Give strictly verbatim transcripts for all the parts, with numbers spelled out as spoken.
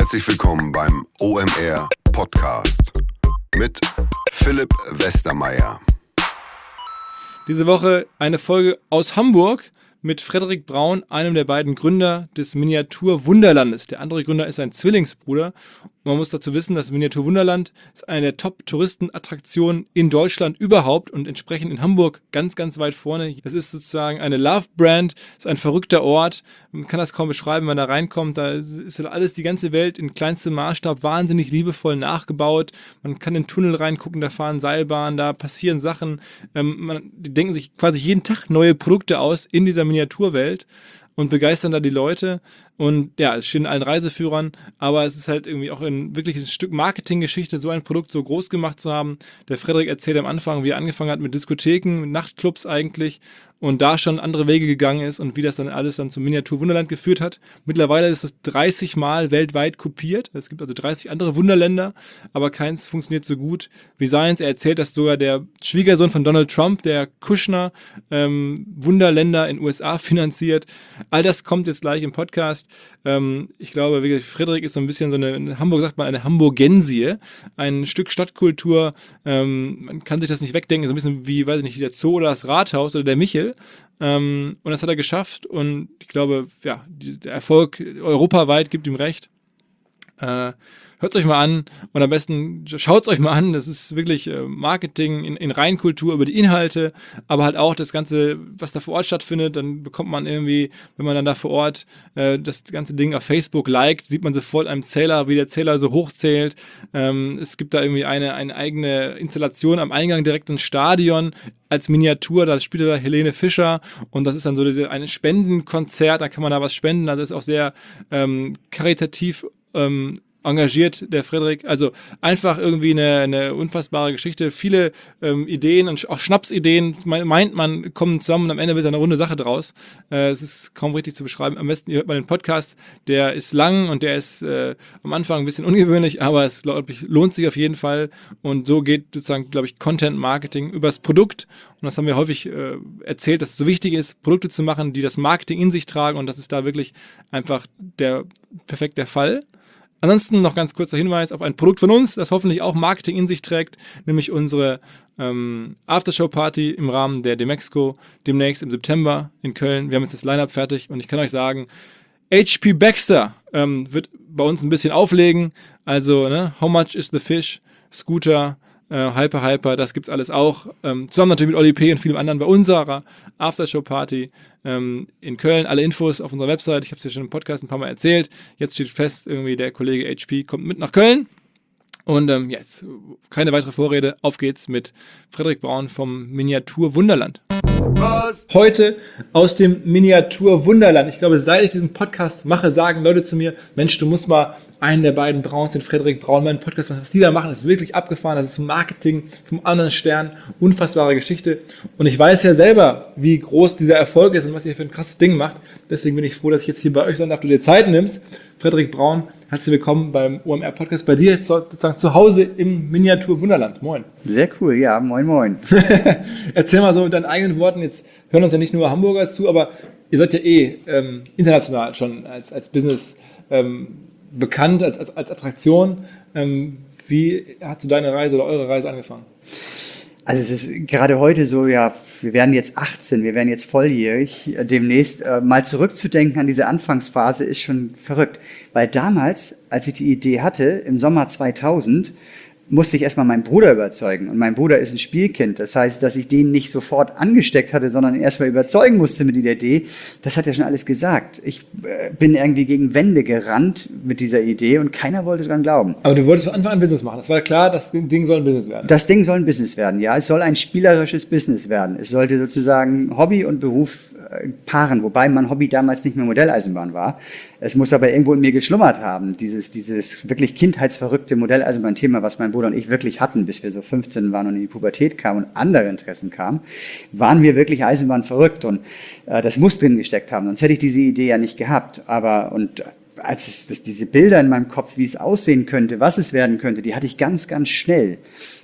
Herzlich willkommen beim O M R Podcast mit Philipp Westermeier. Diese Woche eine Folge aus Hamburg mit Frederik Braun, einem der beiden Gründer des Miniatur Wunderlandes. Der andere Gründer ist ein Zwillingsbruder. Und man muss dazu wissen, das Miniatur Wunderland ist eine der Top-Touristenattraktionen in Deutschland überhaupt und entsprechend in Hamburg ganz, ganz weit vorne. Es ist sozusagen eine Love-Brand, ist ein verrückter Ort. Man kann das kaum beschreiben, wenn man da reinkommt. Da ist alles, die ganze Welt in kleinstem Maßstab wahnsinnig liebevoll nachgebaut. Man kann in den Tunnel reingucken, da fahren Seilbahnen, da passieren Sachen. Ähm, man, die denken sich quasi jeden Tag neue Produkte aus in dieser Miniaturwelt und begeistern da die Leute. Und ja, es steht in allen Reiseführern, aber es ist halt irgendwie auch ein wirklich ein Stück Marketinggeschichte, so ein Produkt so groß gemacht zu haben. Der Frederik erzählt am Anfang, wie er angefangen hat mit Diskotheken, mit Nachtclubs eigentlich und da schon andere Wege gegangen ist und wie das dann alles dann zum Miniatur Wunderland geführt hat. Mittlerweile ist es dreißig Mal weltweit kopiert. Es gibt also dreißig andere Wunderländer, aber keins funktioniert so gut wie seins. Er erzählt, dass sogar der Schwiegersohn von Donald Trump, der Kushner, ähm, Wunderländer in den U S A finanziert. All das kommt jetzt gleich im Podcast. Ähm, ich glaube, wirklich, Frederik ist so ein bisschen so eine, in Hamburg sagt man eine Hamburgensie, ein Stück Stadtkultur. Ähm, man kann sich das nicht wegdenken, so ein bisschen wie, weiß ich nicht, der Zoo oder das Rathaus oder der Michel. Ähm, und das hat er geschafft und ich glaube, ja, die, der Erfolg europaweit gibt ihm recht. Äh, Hört es euch mal an und am besten schaut es euch mal an. Das ist wirklich äh, Marketing in, in Reinkultur über die Inhalte, aber halt auch das Ganze, was da vor Ort stattfindet. Dann bekommt man irgendwie, wenn man dann da vor Ort äh, das ganze Ding auf Facebook liked, sieht man sofort einem Zähler, wie der Zähler so hochzählt. Ähm, es gibt da irgendwie eine, eine eigene Installation am Eingang direkt ins Stadion als Miniatur. Da spielt da Helene Fischer und das ist dann so diese, ein Spendenkonzert. Da kann man da was spenden. Also ist auch sehr ähm, karitativ ähm, engagiert, der Frederik. Also einfach irgendwie eine, eine unfassbare Geschichte. Viele ähm, Ideen und auch Schnapsideen, meint man, kommen zusammen und am Ende wird eine runde Sache draus. Äh, es ist kaum richtig zu beschreiben. Am besten, ihr hört mal den Podcast, der ist lang und der ist äh, am Anfang ein bisschen ungewöhnlich, aber es, glaube ich, lohnt sich auf jeden Fall. Und so geht sozusagen, glaube ich, Content-Marketing übers Produkt. Und das haben wir häufig äh, erzählt, dass es so wichtig ist, Produkte zu machen, die das Marketing in sich tragen und das ist da wirklich einfach der perfekt der Fall. Ansonsten noch ganz kurzer Hinweis auf ein Produkt von uns, das hoffentlich auch Marketing in sich trägt, nämlich unsere ähm, Aftershow-Party im Rahmen der Demexco demnächst im September in Köln. Wir haben jetzt das Line-Up fertig und ich kann euch sagen, H P Baxter ähm, wird bei uns ein bisschen auflegen. Also, ne, How Much is the Fish, Scooter, äh, Hyper Hyper, das gibt's alles auch. Ähm, zusammen natürlich mit Oli P. und vielen anderen bei unserer Aftershow-Party ähm, in Köln. Alle Infos auf unserer Website. Ich habe es ja schon im Podcast ein paar Mal erzählt. Jetzt steht fest, irgendwie der Kollege H P kommt mit nach Köln. Und ähm, jetzt keine weitere Vorrede. Auf geht's mit Frederik Braun vom Miniatur Wunderland. Was? Heute aus dem Miniatur Wunderland. Ich glaube, seit ich diesen Podcast mache, sagen Leute zu mir, Mensch, du musst mal einen der beiden Brauns, den Frederik Braun, meinen Podcast, was die da machen, ist wirklich abgefahren. Das ist Marketing vom anderen Stern. Unfassbare Geschichte. Und ich weiß ja selber, wie groß dieser Erfolg ist und was ihr für ein krasses Ding macht. Deswegen bin ich froh, dass ich jetzt hier bei euch sein darf, du dir Zeit nimmst. Frederik Braun, herzlich willkommen beim O M R Podcast. Bei dir jetzt sozusagen zu Hause im Miniatur Wunderland. Moin. Sehr cool, ja, moin moin. Erzähl mal so mit deinen eigenen Worten, jetzt hören uns ja nicht nur Hamburger zu, aber ihr seid ja eh ähm, international schon als, als Business ähm, bekannt, als, als, als Attraktion. Ähm, wie hat so deine Reise oder eure Reise angefangen? Also es ist gerade heute so, ja, wir werden jetzt achtzehn, wir werden jetzt volljährig. Demnächst äh, mal zurückzudenken an diese Anfangsphase ist schon verrückt. Weil damals, als ich die Idee hatte, im Sommer zweitausend, musste ich erstmal meinen Bruder überzeugen. Und mein Bruder ist ein Spielkind. Das heißt, dass ich den nicht sofort angesteckt hatte, sondern erstmal überzeugen musste mit dieser Idee. Das hat er schon alles gesagt. Ich äh, bin irgendwie gegen Wände gerannt mit dieser Idee und keiner wollte dran glauben. Aber du wolltest von Anfang an Business machen. Das war klar, das Ding soll ein Business werden. Das Ding soll ein Business werden, ja. Es soll ein spielerisches Business werden. Es sollte sozusagen Hobby und Beruf äh, paaren, wobei mein Hobby damals nicht mehr Modelleisenbahn war. Es muss aber irgendwo in mir geschlummert haben, dieses, dieses wirklich kindheitsverrückte Modelleisenbahn-Thema, was mein Bruder und ich wirklich hatten, bis wir so fünfzehn waren und in die Pubertät kamen und andere Interessen kamen, waren wir wirklich Eisenbahn verrückt und äh, das muss drin gesteckt haben, sonst hätte ich diese Idee ja nicht gehabt. Aber und als es, diese Bilder in meinem Kopf, wie es aussehen könnte, was es werden könnte, die hatte ich ganz, ganz schnell.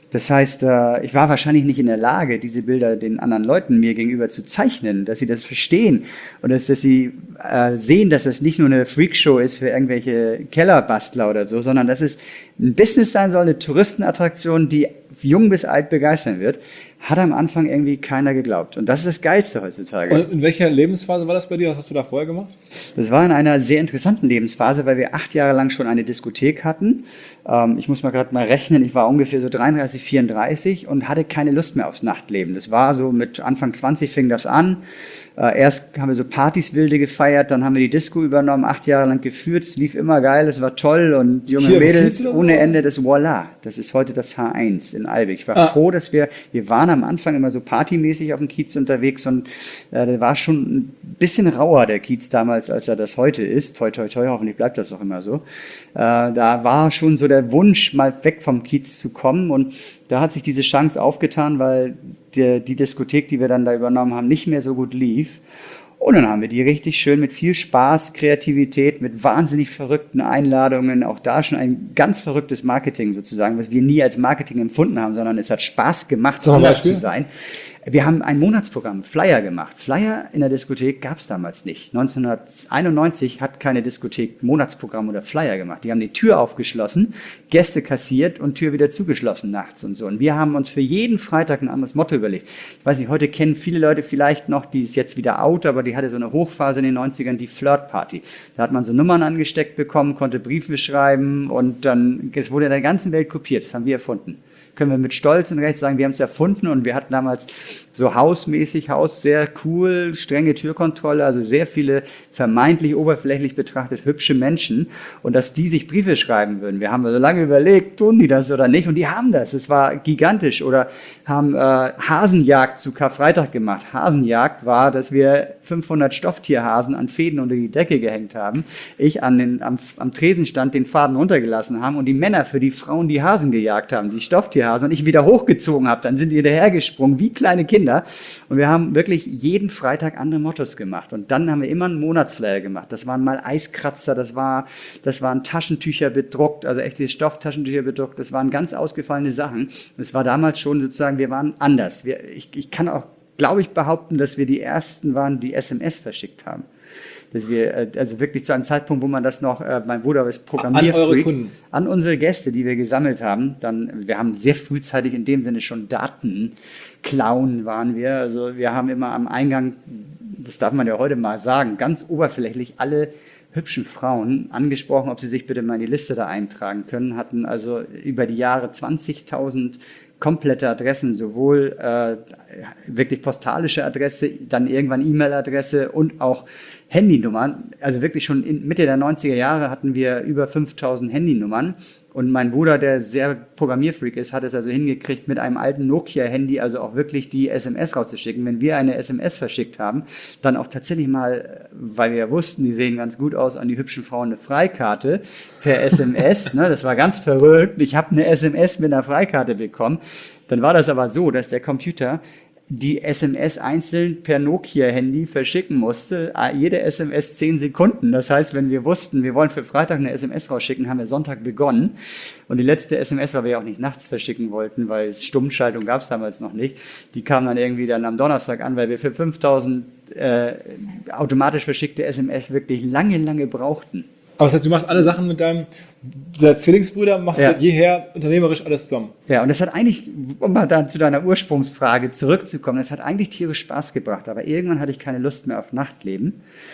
Das heißt, äh, ich war wahrscheinlich nicht in der Lage, diese Bilder den anderen Leuten mir gegenüber zu zeichnen, dass sie das verstehen und dass, dass sie äh, sehen, dass das nicht nur eine Freakshow ist für irgendwelche Kellerbastler oder so, sondern dass es ein Business sein soll, eine Touristenattraktion, die jung bis alt begeistern wird. Hat am Anfang irgendwie keiner geglaubt. Und das ist das Geilste heutzutage. Und in welcher Lebensphase war das bei dir? Was hast du da vorher gemacht? Das war in einer sehr interessanten Lebensphase, weil wir acht Jahre lang schon eine Diskothek hatten. Ähm, ich muss mal gerade mal rechnen, ich war ungefähr so dreiunddreißig, vierunddreißig und hatte keine Lust mehr aufs Nachtleben. Das war so mit Anfang zwanzig fing das an. Äh, erst haben wir so Partys wilde gefeiert, dann haben wir die Disco übernommen, acht Jahre lang geführt. Es lief immer geil, es war toll und junge Hier, Mädels oder? ohne Ende. Das Voila, das ist heute das H eins in Albig. Ich war Ah. froh, dass wir, wir waren am Anfang immer so partymäßig auf dem Kiez unterwegs und äh, da war schon ein bisschen rauer der Kiez damals, als er das heute ist. Toi, toi, toi, hoffentlich bleibt das auch immer so. Äh, da war schon so der Wunsch, mal weg vom Kiez zu kommen und da hat sich diese Chance aufgetan, weil die, die Diskothek, die wir dann da übernommen haben, nicht mehr so gut lief. Und dann haben wir die richtig schön mit viel Spaß, Kreativität, mit wahnsinnig verrückten Einladungen, auch da schon ein ganz verrücktes Marketing sozusagen, was wir nie als Marketing empfunden haben, sondern es hat Spaß gemacht, So, anders Beispiel? zu sein. Wir haben ein Monatsprogramm, Flyer gemacht. Flyer in der Diskothek gab es damals nicht. neunzehnhunderteinundneunzig hat keine Diskothek Monatsprogramm oder Flyer gemacht. Die haben die Tür aufgeschlossen, Gäste kassiert und Tür wieder zugeschlossen nachts und so. Und wir haben uns für jeden Freitag ein anderes Motto überlegt. Ich weiß nicht, heute kennen viele Leute vielleicht noch, die ist jetzt wieder out, aber die hatte so eine Hochphase in den neunzigern, die Flirt-Party. Da hat man so Nummern angesteckt bekommen, konnte Briefe schreiben und dann, es wurde in der ganzen Welt kopiert. Das haben wir erfunden. Können wir mit Stolz und Recht sagen, wir haben es erfunden und wir hatten damals so hausmäßig, Haus sehr cool, strenge Türkontrolle, also sehr viele vermeintlich oberflächlich betrachtet hübsche Menschen und dass die sich Briefe schreiben würden. Wir haben so lange überlegt, tun die das oder nicht und die haben das. Es war gigantisch oder haben äh, Hasenjagd zu Karfreitag gemacht. Hasenjagd war, dass wir fünfhundert Stofftierhasen an Fäden unter die Decke gehängt haben, ich an den, am, am Tresenstand den Faden runtergelassen haben und die Männer für die Frauen die Hasen gejagt haben, die Stofftierhasen und ich wieder hochgezogen habe. Dann sind die hinterhergesprungen wie kleine Kinder und wir haben wirklich jeden Freitag andere Mottos gemacht und dann haben wir immer einen Monatsflyer gemacht. Das waren mal Eiskratzer, das, war, das waren Taschentücher bedruckt, also echte Stofftaschentücher bedruckt, das waren ganz ausgefallene Sachen. Das war damals schon sozusagen, wir waren anders. Wir, ich, ich kann auch, glaube ich, behaupten, dass wir die Ersten waren, die S M S verschickt haben. Dass wir, also wirklich zu einem Zeitpunkt, wo man das noch, äh, mein Bruder ist Programmierfreak, an eure Kunden, an unsere Gäste, die wir gesammelt haben, dann, wir haben sehr frühzeitig in dem Sinne schon Daten, Clown waren wir, also wir haben immer am Eingang, das darf man ja heute mal sagen, ganz oberflächlich alle hübschen Frauen angesprochen, ob sie sich bitte mal in die Liste da eintragen können, hatten also über die Jahre zwanzigtausend komplette Adressen, sowohl äh, wirklich postalische Adresse, dann irgendwann E-Mail-Adresse und auch Handynummern. Also wirklich schon in Mitte der neunziger Jahre hatten wir über fünftausend Handynummern. Und mein Bruder, der sehr Programmierfreak ist, hat es also hingekriegt, mit einem alten Nokia-Handy also auch wirklich die S M S rauszuschicken. Wenn wir eine S M S verschickt haben, dann auch tatsächlich mal, weil wir ja wussten, die sehen ganz gut aus, an die hübschen Frauen eine Freikarte per S M S. Ne? Das war ganz verrückt. Ich habe eine S M S mit einer Freikarte bekommen. Dann war das aber so, dass der Computer die S M S einzeln per Nokia-Handy verschicken musste, jede S M S zehn Sekunden. Das heißt, wenn wir wussten, wir wollen für Freitag eine S M S rausschicken, haben wir Sonntag begonnen. Und die letzte S M S, weil wir ja auch nicht nachts verschicken wollten, weil Stummschaltung gab es damals noch nicht, die kam dann irgendwie dann am Donnerstag an, weil wir für fünftausend äh, automatisch verschickte S M S wirklich lange, lange brauchten. Aber das heißt, du machst alle Sachen mit deinem der Zwillingsbruder, machst Ja. seit jeher unternehmerisch alles zusammen. Ja, und das hat eigentlich, um mal dann zu deiner Ursprungsfrage zurückzukommen, das hat eigentlich tierisch Spaß gebracht, aber irgendwann hatte ich keine Lust mehr auf Nachtleben.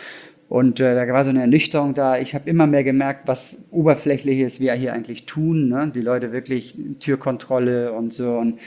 Und äh, da war so eine Ernüchterung da. Ich habe immer mehr gemerkt, was Oberflächliches wir hier eigentlich tun. Ne? Die Leute wirklich Türkontrolle und so. Und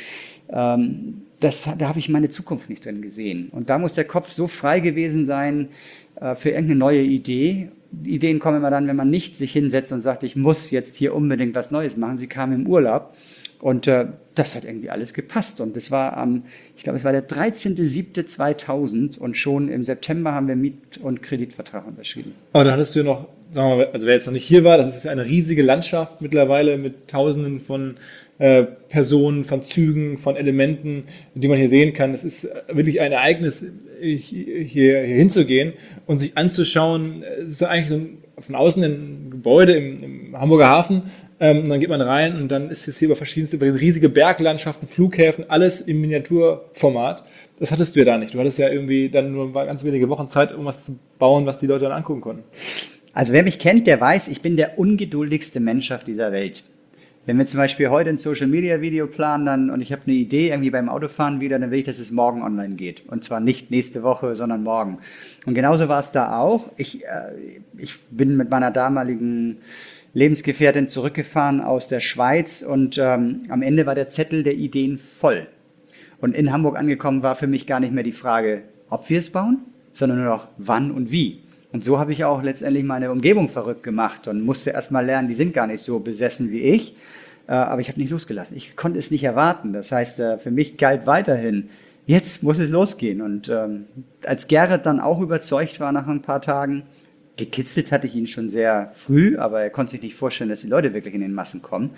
ähm, das, da habe ich meine Zukunft nicht drin gesehen. Und da muss der Kopf so frei gewesen sein äh, für irgendeine neue Idee. Die Ideen kommen immer dann, wenn man nicht sich hinsetzt und sagt, ich muss jetzt hier unbedingt was Neues machen. Sie kamen im Urlaub und äh, das hat irgendwie alles gepasst. Und das war am, ich glaube, es war der dreizehnter siebter zweitausend und schon im September haben wir Miet- und Kreditvertrag unterschrieben. Aber dann hattest du noch, sagen wir mal, also wer jetzt noch nicht hier war, das ist ja eine riesige Landschaft mittlerweile mit Tausenden von äh, Personen, von Zügen, von Elementen, die man hier sehen kann. Es ist wirklich ein Ereignis, hier, hier hinzugehen und sich anzuschauen. Es ist eigentlich so ein, von außen ein Gebäude im, im Hamburger Hafen, Ähm, und dann geht man rein und dann ist es hier über verschiedenste, über riesige Berglandschaften, Flughäfen, alles im Miniaturformat. Das hattest du ja da nicht. Du hattest ja irgendwie dann nur ganz wenige Wochen Zeit, irgendwas zu bauen, was die Leute dann angucken konnten. Also wer mich kennt, der weiß, ich bin der ungeduldigste Mensch auf dieser Welt. Wenn wir zum Beispiel heute ein Social-Media-Video planen dann, und ich habe eine Idee irgendwie beim Autofahren wieder, dann will ich, dass es morgen online geht. Und zwar nicht nächste Woche, sondern morgen. Und genauso war es da auch. Ich, äh, ich bin mit meiner damaligen Lebensgefährtin zurückgefahren aus der Schweiz und ähm, am Ende war der Zettel der Ideen voll. Und in Hamburg angekommen war für mich gar nicht mehr die Frage, ob wir es bauen, sondern nur noch wann und wie. Und so habe ich auch letztendlich meine Umgebung verrückt gemacht und musste erst mal lernen, die sind gar nicht so besessen wie ich. Äh, aber ich habe nicht losgelassen. Ich konnte es nicht erwarten. Das heißt, äh, für mich galt weiterhin, jetzt muss es losgehen. Und ähm, als Gerrit dann auch überzeugt war nach ein paar Tagen, gekitzelt hatte ich ihn schon sehr früh, aber er konnte sich nicht vorstellen, dass die Leute wirklich in den Massen kommen.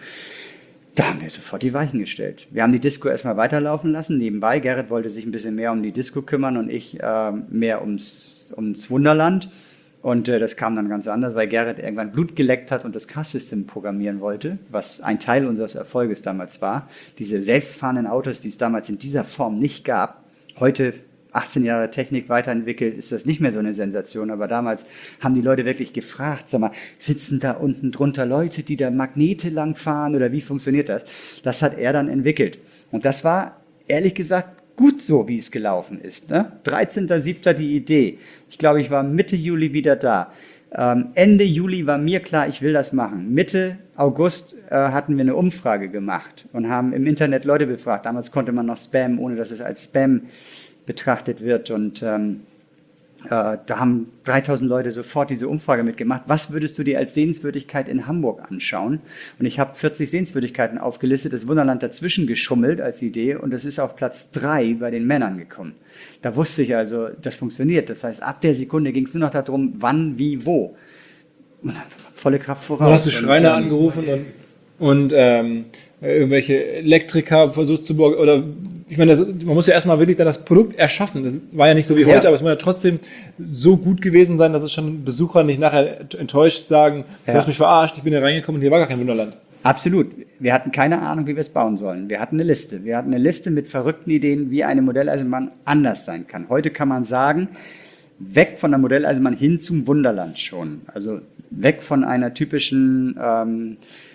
Da haben wir sofort die Weichen gestellt. Wir haben die Disco erstmal weiterlaufen lassen, nebenbei. Gerrit wollte sich ein bisschen mehr um die Disco kümmern und ich äh, mehr ums, ums Wunderland. Und äh, das kam dann ganz anders, weil Gerrit irgendwann Blut geleckt hat und das Car-System programmieren wollte, was ein Teil unseres Erfolges damals war. Diese selbstfahrenden Autos, die es damals in dieser Form nicht gab. Heute, achtzehn Jahre Technik weiterentwickelt, ist das nicht mehr so eine Sensation. Aber damals haben die Leute wirklich gefragt, sag mal, sitzen da unten drunter Leute, die da Magnete langfahren oder wie funktioniert das? Das hat er dann entwickelt. Und das war, ehrlich gesagt, gut so, wie es gelaufen ist. Ne? dreizehnter siebter die Idee. Ich glaube, ich war Mitte Juli wieder da. Ähm, Ende Juli war mir klar, ich will das machen. Mitte August äh, hatten wir eine Umfrage gemacht und haben im Internet Leute befragt. Damals konnte man noch spammen, ohne dass es als Spam betrachtet wird. Und ähm, äh, da haben dreitausend Leute sofort diese Umfrage mitgemacht. Was würdest du dir als Sehenswürdigkeit in Hamburg anschauen? Und ich habe vierzig Sehenswürdigkeiten aufgelistet, das Wunderland dazwischen geschummelt als Idee und es ist auf Platz drei bei den Männern gekommen. Da wusste ich also, das funktioniert. Das heißt, ab der Sekunde ging es nur noch darum, wann, wie, wo. Und dann volle Kraft voraus. Du hast die Schreiner und, ähm, angerufen und, und ähm, irgendwelche Elektriker versucht zu borgen oder ich meine, das, man muss ja erstmal wirklich dann das Produkt erschaffen. Das war ja nicht so wie heute, ja. Aber es muss ja trotzdem so gut gewesen sein, dass es schon Besucher nicht nachher enttäuscht sagen, du ja. hast mich verarscht, ich bin hier reingekommen und hier war gar kein Wunderland. Absolut. Wir hatten keine Ahnung, wie wir es bauen sollen. Wir hatten eine Liste. Wir hatten eine Liste mit verrückten Ideen, wie eine Modelleisenbahn anders sein kann. Heute kann man sagen, weg von der Modelleisenbahn hin zum Wunderland schon. Also weg von einer typischen ähm,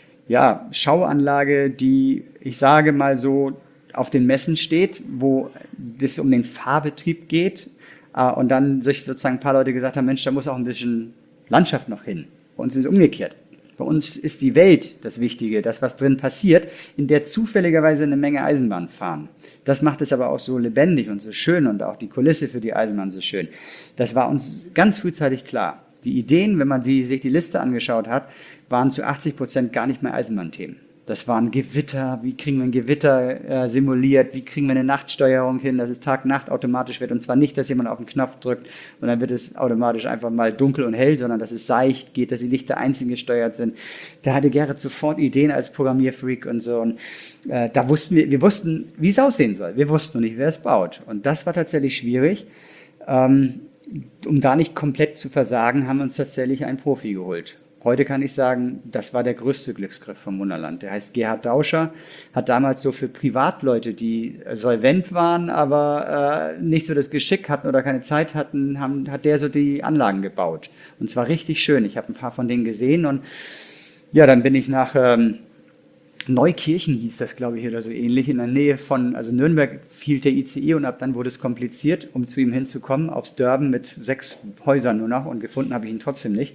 ja, Schauanlage, die, ich sage mal so, auf den Messen steht, wo es um den Fahrbetrieb geht äh, und dann sich sozusagen ein paar Leute gesagt haben, Mensch, da muss auch ein bisschen Landschaft noch hin. Bei uns ist es umgekehrt. Bei uns ist die Welt das Wichtige, das, was drin passiert, in der zufälligerweise eine Menge Eisenbahn fahren. Das macht es aber auch so lebendig und so schön und auch die Kulisse für die Eisenbahn so schön. Das war uns ganz frühzeitig klar. Die Ideen, wenn man die, sich die Liste angeschaut hat, waren zu achtzig Prozent gar nicht mehr Eisenbahnthemen. Das waren Gewitter, wie kriegen wir ein Gewitter äh, simuliert, wie kriegen wir eine Nachtsteuerung hin, dass es Tag-Nacht automatisch wird und zwar nicht, dass jemand auf den Knopf drückt und dann wird es automatisch einfach mal dunkel und hell, sondern dass es seicht geht, dass die Lichter einzeln gesteuert sind. Da hatte Gerrit sofort Ideen als Programmierfreak und so und äh, da wussten wir, wir wussten, wie es aussehen soll. Wir wussten noch nicht, wer es baut und das war tatsächlich schwierig. Ähm, um da nicht komplett zu versagen, haben wir uns tatsächlich einen Profi geholt. Heute kann ich sagen, das war der größte Glücksgriff vom Wunderland. Der heißt Gerhard Dauscher, hat damals so für Privatleute, die solvent waren, aber äh, nicht so das Geschick hatten oder keine Zeit hatten, haben, hat der so die Anlagen gebaut. Und zwar richtig schön. Ich habe ein paar von denen gesehen und ja, dann bin ich nach ähm, Neukirchen hieß das, glaube ich, oder so ähnlich, in der Nähe von, also Nürnberg hielt der I C E und ab dann wurde es kompliziert, um zu ihm hinzukommen, aufs Dörben mit sechs Häusern nur noch und gefunden habe ich ihn trotzdem nicht.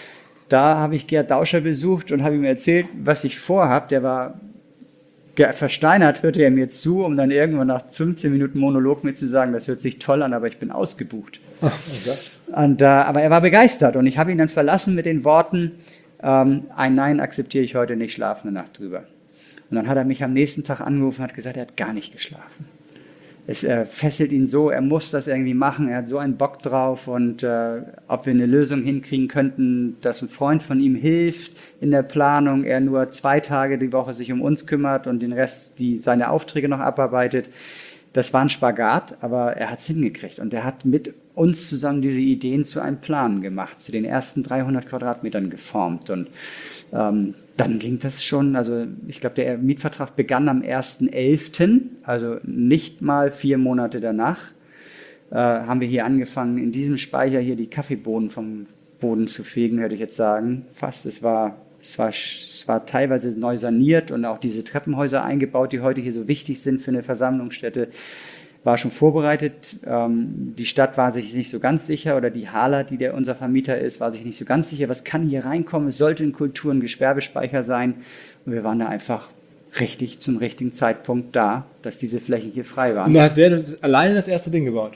Da habe ich Gerhard Dauscher besucht und habe ihm erzählt, was ich vorhabe. Der war versteinert, hörte er mir zu, um dann irgendwann nach fünfzehn Minuten Monolog mir zu sagen, das hört sich toll an, aber ich bin ausgebucht. Ach, okay. Und, äh, aber er war begeistert und ich habe ihn dann verlassen mit den Worten, ähm, ein Nein akzeptiere ich heute nicht, schlafe eine Nacht drüber. Und dann hat er mich am nächsten Tag angerufen und hat gesagt, er hat gar nicht geschlafen. Es äh, fesselt ihn so, er muss das irgendwie machen, er hat so einen Bock drauf und äh, ob wir eine Lösung hinkriegen könnten, dass ein Freund von ihm hilft in der Planung, er nur zwei Tage die Woche sich um uns kümmert und den Rest, die seine Aufträge noch abarbeitet. Das war ein Spagat, aber er hat es hingekriegt und er hat mit uns zusammen diese Ideen zu einem Plan gemacht, zu den ersten dreihundert Quadratmetern geformt. Und ähm, dann ging das schon, also ich glaube, der Mietvertrag begann am ersten elften, also nicht mal vier Monate danach, äh, haben wir hier angefangen, in diesem Speicher hier die Kaffeebohnen vom Boden zu fegen, würde ich jetzt sagen. Fast, es war, es war, es war teilweise neu saniert und auch diese Treppenhäuser eingebaut, die heute hier so wichtig sind für eine Versammlungsstätte, war schon vorbereitet. Ähm, die Stadt war sich nicht so ganz sicher, oder die Hala, die der unser Vermieter ist, war sich nicht so ganz sicher, was kann hier reinkommen. Es sollte ein Kultur- und Gewerbespeicher sein. Und wir waren da einfach richtig zum richtigen Zeitpunkt da, dass diese Flächen hier frei waren. Und da hat der alleine das erste Ding gebaut?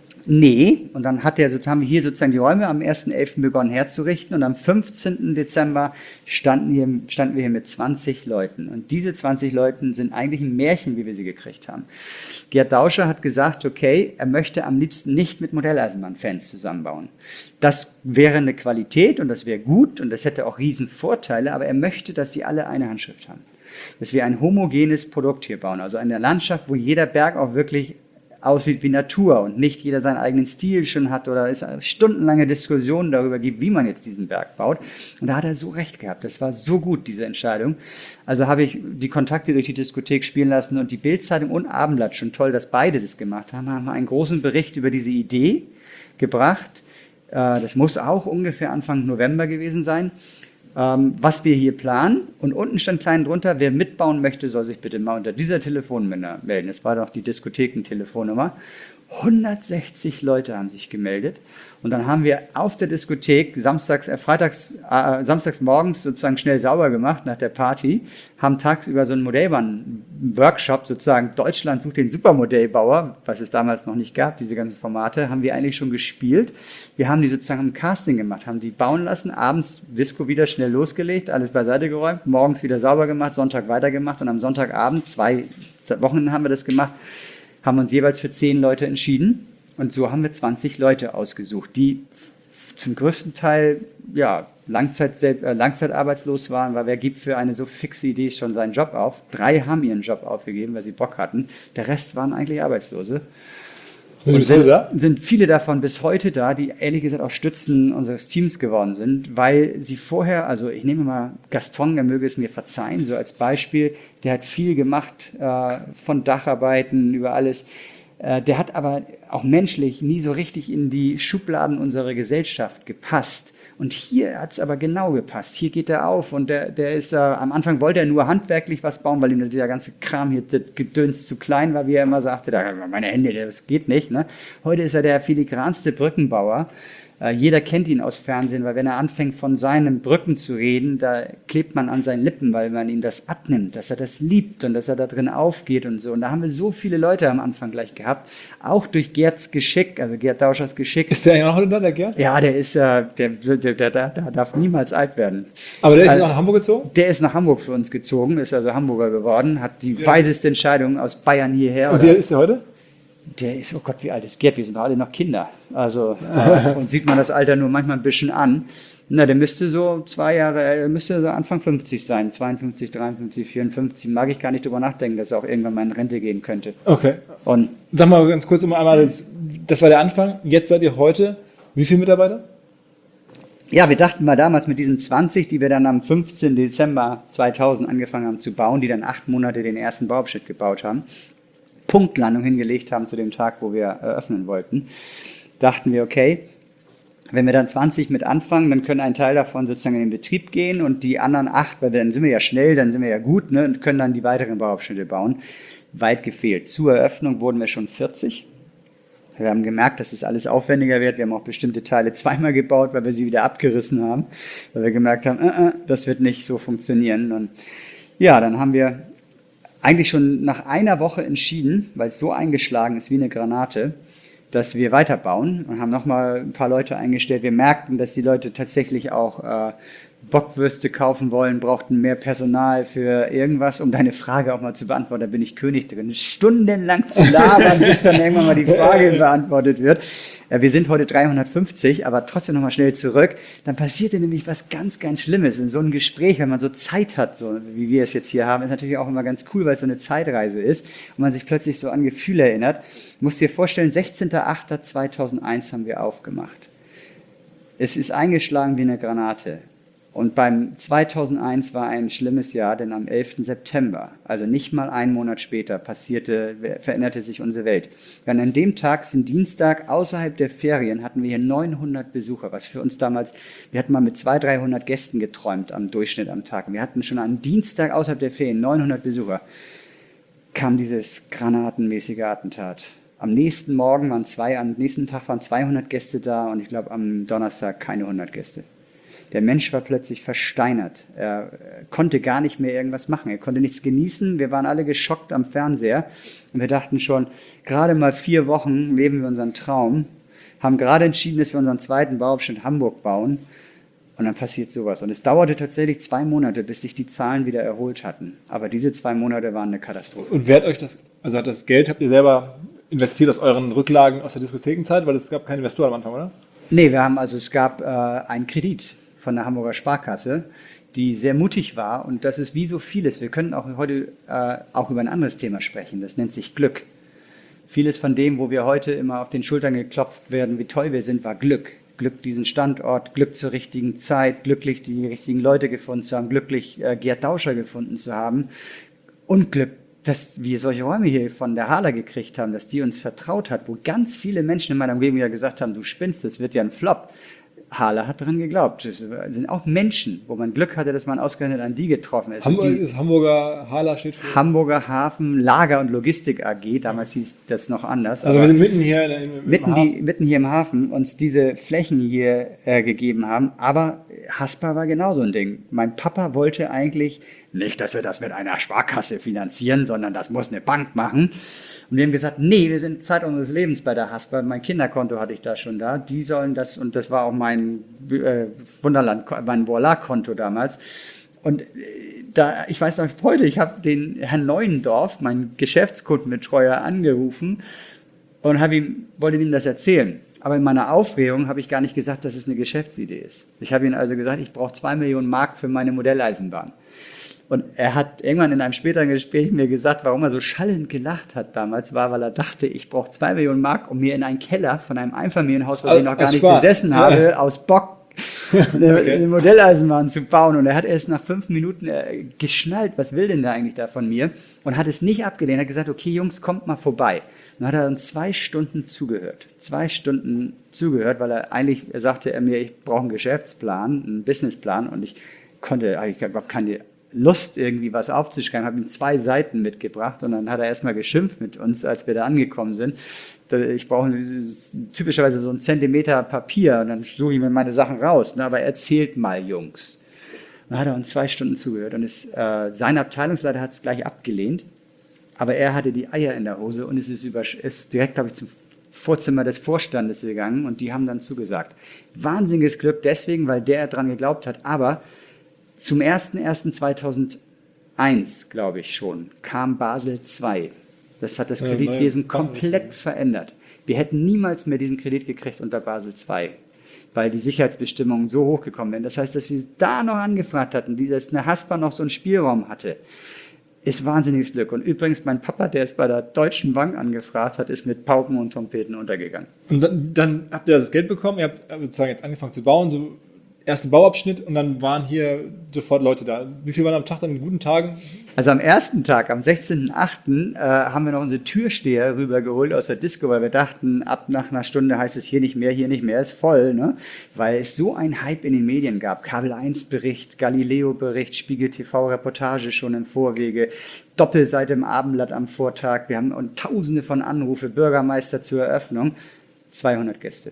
Nee, und dann hat der, haben wir hier sozusagen die Räume am ersten elften begonnen herzurichten, und am fünfzehnten Dezember standen, hier, standen wir hier mit zwanzig Leuten. Und diese zwanzig Leuten sind eigentlich ein Märchen, wie wir sie gekriegt haben. Gerd Dauscher hat gesagt, okay, er möchte am liebsten nicht mit Modelleisenbahn-Fans zusammenbauen. Das wäre eine Qualität und das wäre gut und das hätte auch riesen Vorteile, aber er möchte, dass sie alle eine Handschrift haben. Dass wir ein homogenes Produkt hier bauen, also eine Landschaft, wo jeder Berg auch wirklich aussieht wie Natur und nicht jeder seinen eigenen Stil schon hat oder es stundenlange Diskussionen darüber gibt, wie man jetzt diesen Berg baut. Und da hat er so recht gehabt. Das war so gut, diese Entscheidung. Also habe ich die Kontakte durch die Diskothek spielen lassen und die Bild-Zeitung und Abendblatt, schon toll, dass beide das gemacht haben, haben einen großen Bericht über diese Idee gebracht. Das muss auch ungefähr Anfang November gewesen sein. Ähm, was wir hier planen, und unten stand klein drunter, wer mitbauen möchte, soll sich bitte mal unter dieser Telefonnummer melden. Das war doch die Diskotheken-Telefonnummer. hundertsechzig Leute haben sich gemeldet, und dann haben wir auf der Diskothek samstags, äh, freitags, äh, samstags morgens sozusagen schnell sauber gemacht nach der Party, haben tagsüber so einen Modellbahn-Workshop sozusagen, Deutschland sucht den Supermodellbauer, was es damals noch nicht gab, diese ganzen Formate, haben wir eigentlich schon gespielt. Wir haben die sozusagen im Casting gemacht, haben die bauen lassen, abends Disco wieder schnell losgelegt, alles beiseite geräumt, morgens wieder sauber gemacht, Sonntag weitergemacht, und am Sonntagabend, zwei Wochen haben wir das gemacht, haben uns jeweils für zehn Leute entschieden, und so haben wir zwanzig Leute ausgesucht, die zum größten Teil ja, Langzeit, äh, langzeitarbeitslos waren, weil wer gibt für eine so fixe Idee schon seinen Job auf? Drei haben ihren Job aufgegeben, weil sie Bock hatten. Der Rest waren eigentlich Arbeitslose. Sind bis heute da? Sind viele davon bis heute da, die ehrlich gesagt auch Stützen unseres Teams geworden sind, weil sie vorher, also ich nehme mal Gaston, er möge es mir verzeihen, so als Beispiel, der hat viel gemacht, äh, von Dacharbeiten über alles. Äh, der hat aber auch menschlich nie so richtig in die Schubladen unserer Gesellschaft gepasst. Und hier hat es aber genau gepasst. Hier geht er auf, und der, der ist, äh, am Anfang wollte er nur handwerklich was bauen, weil ihm dieser ganze Kram hier, das Gedöns zu klein war, wie er immer sagte, da, meine Hände, das geht nicht. Ne? Heute ist er der filigranste Brückenbauer. Äh, jeder kennt ihn aus Fernsehen, weil wenn er anfängt, von seinen Brücken zu reden, da klebt man an seinen Lippen, weil man ihm das abnimmt, dass er das liebt und dass er da drin aufgeht und so. Und da haben wir so viele Leute am Anfang gleich gehabt, auch durch Gerds Geschick, also Gerd Dauschers Geschick. Ist der ja noch heute da, der Gerd? Ja, der ist, äh, der, der, der, der, der darf niemals alt werden. Aber der ist Also, nach Hamburg gezogen? Der ist nach Hamburg für uns gezogen, ist also Hamburger geworden, hat die ja. weiseste Entscheidung aus Bayern hierher. Und wie alt ist der heute? Der ist, oh Gott, wie alt ist Gerd? Wir sind doch alle noch Kinder. Also, äh, und sieht man das Alter nur manchmal ein bisschen an. Na, der müsste so zwei Jahre, er müsste so Anfang fünfzig sein, zweiundfünfzig, dreiundfünfzig, vierundfünfzig. Mag ich gar nicht drüber nachdenken, dass er auch irgendwann mal in Rente gehen könnte. Okay. Und sag mal ganz kurz um einmal, das war der Anfang. Jetzt seid ihr heute wie viele Mitarbeiter? ja, wir dachten mal damals mit diesen zwanzig, die wir dann am fünfzehnten Dezember zweitausend angefangen haben zu bauen, die dann acht Monate den ersten Bauabschnitt gebaut haben, Punktlandung hingelegt haben zu dem Tag, wo wir eröffnen wollten, dachten wir, okay, wenn wir dann zwanzig mit anfangen, dann können ein Teil davon sozusagen in den Betrieb gehen und die anderen acht, weil dann sind wir ja schnell, dann sind wir ja gut, ne, und können dann die weiteren Bauabschnitte bauen. Weit gefehlt. Zur Eröffnung wurden wir schon vierzig. Wir haben gemerkt, dass es alles aufwendiger wird. Wir haben auch bestimmte Teile zweimal gebaut, weil wir sie wieder abgerissen haben, weil wir gemerkt haben, äh, äh, das wird nicht so funktionieren. Und ja, dann haben wir eigentlich schon nach einer Woche entschieden, weil es so eingeschlagen ist wie eine Granate, dass wir weiterbauen und haben nochmal ein paar Leute eingestellt. Wir merkten, dass die Leute tatsächlich auch äh, Bockwürste kaufen wollen, brauchten mehr Personal für irgendwas, um deine Frage auch mal zu beantworten. Da bin ich König drin. Stundenlang zu labern, bis dann irgendwann mal die Frage beantwortet wird. Wir sind heute dreihundertfünfzig, aber trotzdem nochmal schnell zurück. Dann passierte nämlich was ganz, ganz Schlimmes. In so einem Gespräch, wenn man so Zeit hat, so wie wir es jetzt hier haben, ist natürlich auch immer ganz cool, weil es so eine Zeitreise ist und man sich plötzlich so an Gefühle erinnert. Du musst dir vorstellen, sechzehnter achter zweitausendeins haben wir aufgemacht. Es ist eingeschlagen wie eine Granate. Und beim zweitausendeins war ein schlimmes Jahr, denn am elften September, also nicht mal einen Monat später, passierte, veränderte sich unsere Welt. Und an dem Tag, den Dienstag, außerhalb der Ferien, hatten wir hier neunhundert Besucher, was für uns damals, wir hatten mal mit zweihundert, dreihundert Gästen geträumt am Durchschnitt am Tag. Und wir hatten schon am Dienstag außerhalb der Ferien neunhundert Besucher. Kam dieses granatenmäßige Attentat. Am nächsten Morgen waren zwei, am nächsten Tag waren zweihundert Gäste da und ich glaube am Donnerstag keine hundert Gäste. Der Mensch war plötzlich versteinert. Er konnte gar nicht mehr irgendwas machen. Er konnte nichts genießen. Wir waren alle geschockt am Fernseher. Und wir dachten schon, gerade mal vier Wochen leben wir unseren Traum, haben gerade entschieden, dass wir unseren zweiten Bauabschnitt Hamburg bauen. Und dann passiert sowas. Und es dauerte tatsächlich zwei Monate, bis sich die Zahlen wieder erholt hatten. Aber diese zwei Monate waren eine Katastrophe. Und wer hat euch das, also hat das Geld, habt ihr selber investiert aus euren Rücklagen aus der Diskothekenzeit? Weil es gab keine Investoren am Anfang, oder? Nee, wir haben, also es gab äh, einen Kredit von der Hamburger Sparkasse, die sehr mutig war. Und das ist wie so vieles. Wir können auch heute äh, auch über ein anderes Thema sprechen. Das nennt sich Glück. Vieles von dem, wo wir heute immer auf den Schultern geklopft werden, wie toll wir sind, war Glück. Glück, diesen Standort, Glück zur richtigen Zeit, glücklich die richtigen Leute gefunden zu haben, glücklich äh, Gerd Dauscher gefunden zu haben und Glück, dass wir solche Räume hier von der Hala gekriegt haben, dass die uns vertraut hat, wo ganz viele Menschen in meiner Umgebung ja gesagt haben, du spinnst, das wird ja ein Flop. Hala hat daran geglaubt. Das sind auch Menschen, wo man Glück hatte, dass man ausgerechnet an die getroffen ist. Hamburg die ist Hamburger Hala steht für Hamburger Hafen Lager- und Logistik A G. Damals hieß das noch anders. Also wir sind mitten hier im mitten, Hafen. die, mitten hier im Hafen uns diese Flächen hier äh, gegeben haben. Aber Haspa war genauso ein Ding. Mein Papa wollte eigentlich nicht, dass wir das mit einer Sparkasse finanzieren, sondern das muss eine Bank machen. Und wir haben gesagt, nee, wir sind Zeit unseres Lebens bei der Haspa. Mein Kinderkonto hatte ich da schon da. Die sollen das, und das war auch mein äh, Wunderland, mein Voila-Konto damals. Und äh, da, ich weiß noch heute, ich habe den Herrn Neuendorf, meinen Geschäftskundenbetreuer, angerufen und habe ihm, wollte ihm das erzählen. Aber in meiner Aufregung habe ich gar nicht gesagt, dass es eine Geschäftsidee ist. Ich habe ihm also gesagt, ich brauche zwei Millionen Mark für meine Modelleisenbahn. Und er hat irgendwann in einem späteren Gespräch mir gesagt, warum er so schallend gelacht hat damals, war, weil er dachte, ich brauche zwei Millionen Mark, um mir in einen Keller von einem Einfamilienhaus, was aus, ich noch gar nicht Spaß. besessen habe, ja. aus Bock eine, Okay. eine Modelleisenbahn zu bauen. Und er hat erst nach fünf Minuten äh, geschnallt, was will denn der eigentlich da von mir? Und hat es nicht abgelehnt. Er hat gesagt, okay Jungs, kommt mal vorbei. Dann hat er uns zwei Stunden zugehört. Zwei Stunden zugehört, weil er eigentlich, er sagte er mir, ich brauche einen Geschäftsplan, einen Businessplan. Und ich konnte, ich überhaupt keine Lust, irgendwie was aufzuschreiben, habe ihm zwei Seiten mitgebracht und dann hat er erstmal geschimpft mit uns, als wir da angekommen sind. Ich brauche typischerweise so einen Zentimeter Papier und dann suche ich mir meine Sachen raus. Ne? Aber erzählt mal, Jungs. Dann hat er uns zwei Stunden zugehört und ist, äh, sein Abteilungsleiter hat es gleich abgelehnt, aber er hatte die Eier in der Hose und es ist, über, ist direkt, glaube ich, zum Vorzimmer des Vorstandes gegangen und die haben dann zugesagt. Wahnsinniges Glück deswegen, weil der dran geglaubt hat, aber zum ersten ersten zweitausendeins, glaube ich schon, kam Basel zwei. Das hat das Ja, Kreditwesen neue komplett verändert. Wir hätten niemals mehr diesen Kredit gekriegt unter Basel zwei, weil die Sicherheitsbestimmungen so hochgekommen wären. Das heißt, dass wir es da noch angefragt hatten, dass eine Haspa noch so einen Spielraum hatte, ist wahnsinniges Glück. Und übrigens, mein Papa, der es bei der Deutschen Bank angefragt hat, ist mit Pauken und Trompeten untergegangen. Und dann, dann habt ihr das Geld bekommen, ihr habt sozusagen jetzt angefangen zu bauen, so ersten Bauabschnitt und dann waren hier sofort Leute da. Wie viel waren am Tag dann in guten Tagen? Also am ersten Tag, am sechzehnten achten, äh, haben wir noch unsere Türsteher rübergeholt aus der Disco, weil wir dachten, ab nach einer Stunde heißt es hier nicht mehr, hier nicht mehr, ist voll, ne? Weil es so einen Hype in den Medien gab. Kabel eins Bericht, Galileo Bericht, Spiegel T V Reportage schon im Vorwege, Doppelseite im Abendblatt am Vortag. Wir haben und tausende von Anrufe, Bürgermeister zur Eröffnung, zweihundert Gäste.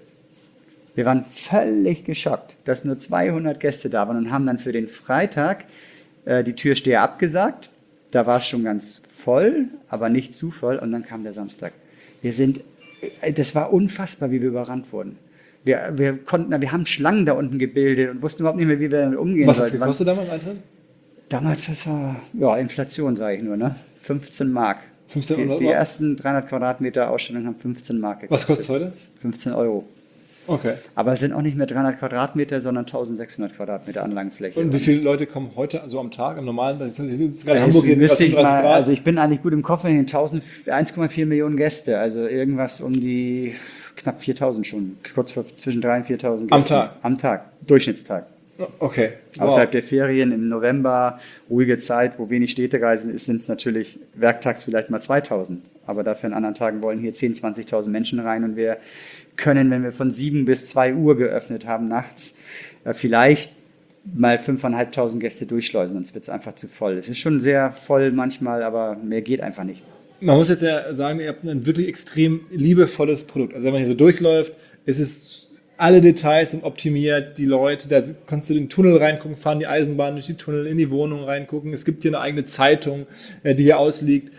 Wir waren völlig geschockt, dass nur zweihundert Gäste da waren und haben dann für den Freitag äh, die Türsteher abgesagt. Da war es schon ganz voll, aber nicht zu voll. Und dann kam der Samstag. Wir sind, äh, das war unfassbar, wie wir überrannt wurden. Wir, wir konnten, wir haben Schlangen da unten gebildet und wussten überhaupt nicht mehr, wie wir damit umgehen Was hat sollten. es gekostet damals Eintritt? Damals, das war, ja, Inflation, sage ich nur, ne? fünfzehn Mark. fünfzehn Die, Euro? die ersten dreihundert Quadratmeter Ausstellung haben fünfzehn Mark gekostet. Was kostet es heute? fünfzehn Euro. Okay. Aber es sind auch nicht mehr dreihundert Quadratmeter, sondern eintausendsechshundert Quadratmeter Anlagenfläche. Und wie viele Leute kommen heute so am Tag, im normalen? Das ist jetzt gerade in Also, Hamburg hier müsste ich fünfunddreißig mal, Grad. also ich bin eigentlich gut im Kopf, wenn ich eins Komma vier Millionen Gäste, also irgendwas um die knapp viertausend schon, kurz vor zwischen dreitausend und viertausend Am Gäste. Tag? Am Tag, Durchschnittstag. Okay. Außerhalb der Ferien im November, ruhige Zeit, wo wenig Städtereisen ist, sind es natürlich werktags vielleicht mal zweitausend. Aber dafür an anderen Tagen wollen hier zehntausend, zwanzigtausend Menschen rein und wir können, wenn wir von sieben bis zwei Uhr geöffnet haben nachts, vielleicht mal fünftausendfünfhundert Gäste durchschleusen, sonst wird es einfach zu voll. Es ist schon sehr voll manchmal, aber mehr geht einfach nicht. Man muss jetzt ja sagen, ihr habt ein wirklich extrem liebevolles Produkt. Also wenn man hier so durchläuft, ist es alle Details sind optimiert, die Leute, da kannst du in den Tunnel reingucken, fahren die Eisenbahn durch die Tunnel, in die Wohnung reingucken. Es gibt hier eine eigene Zeitung, die hier ausliegt.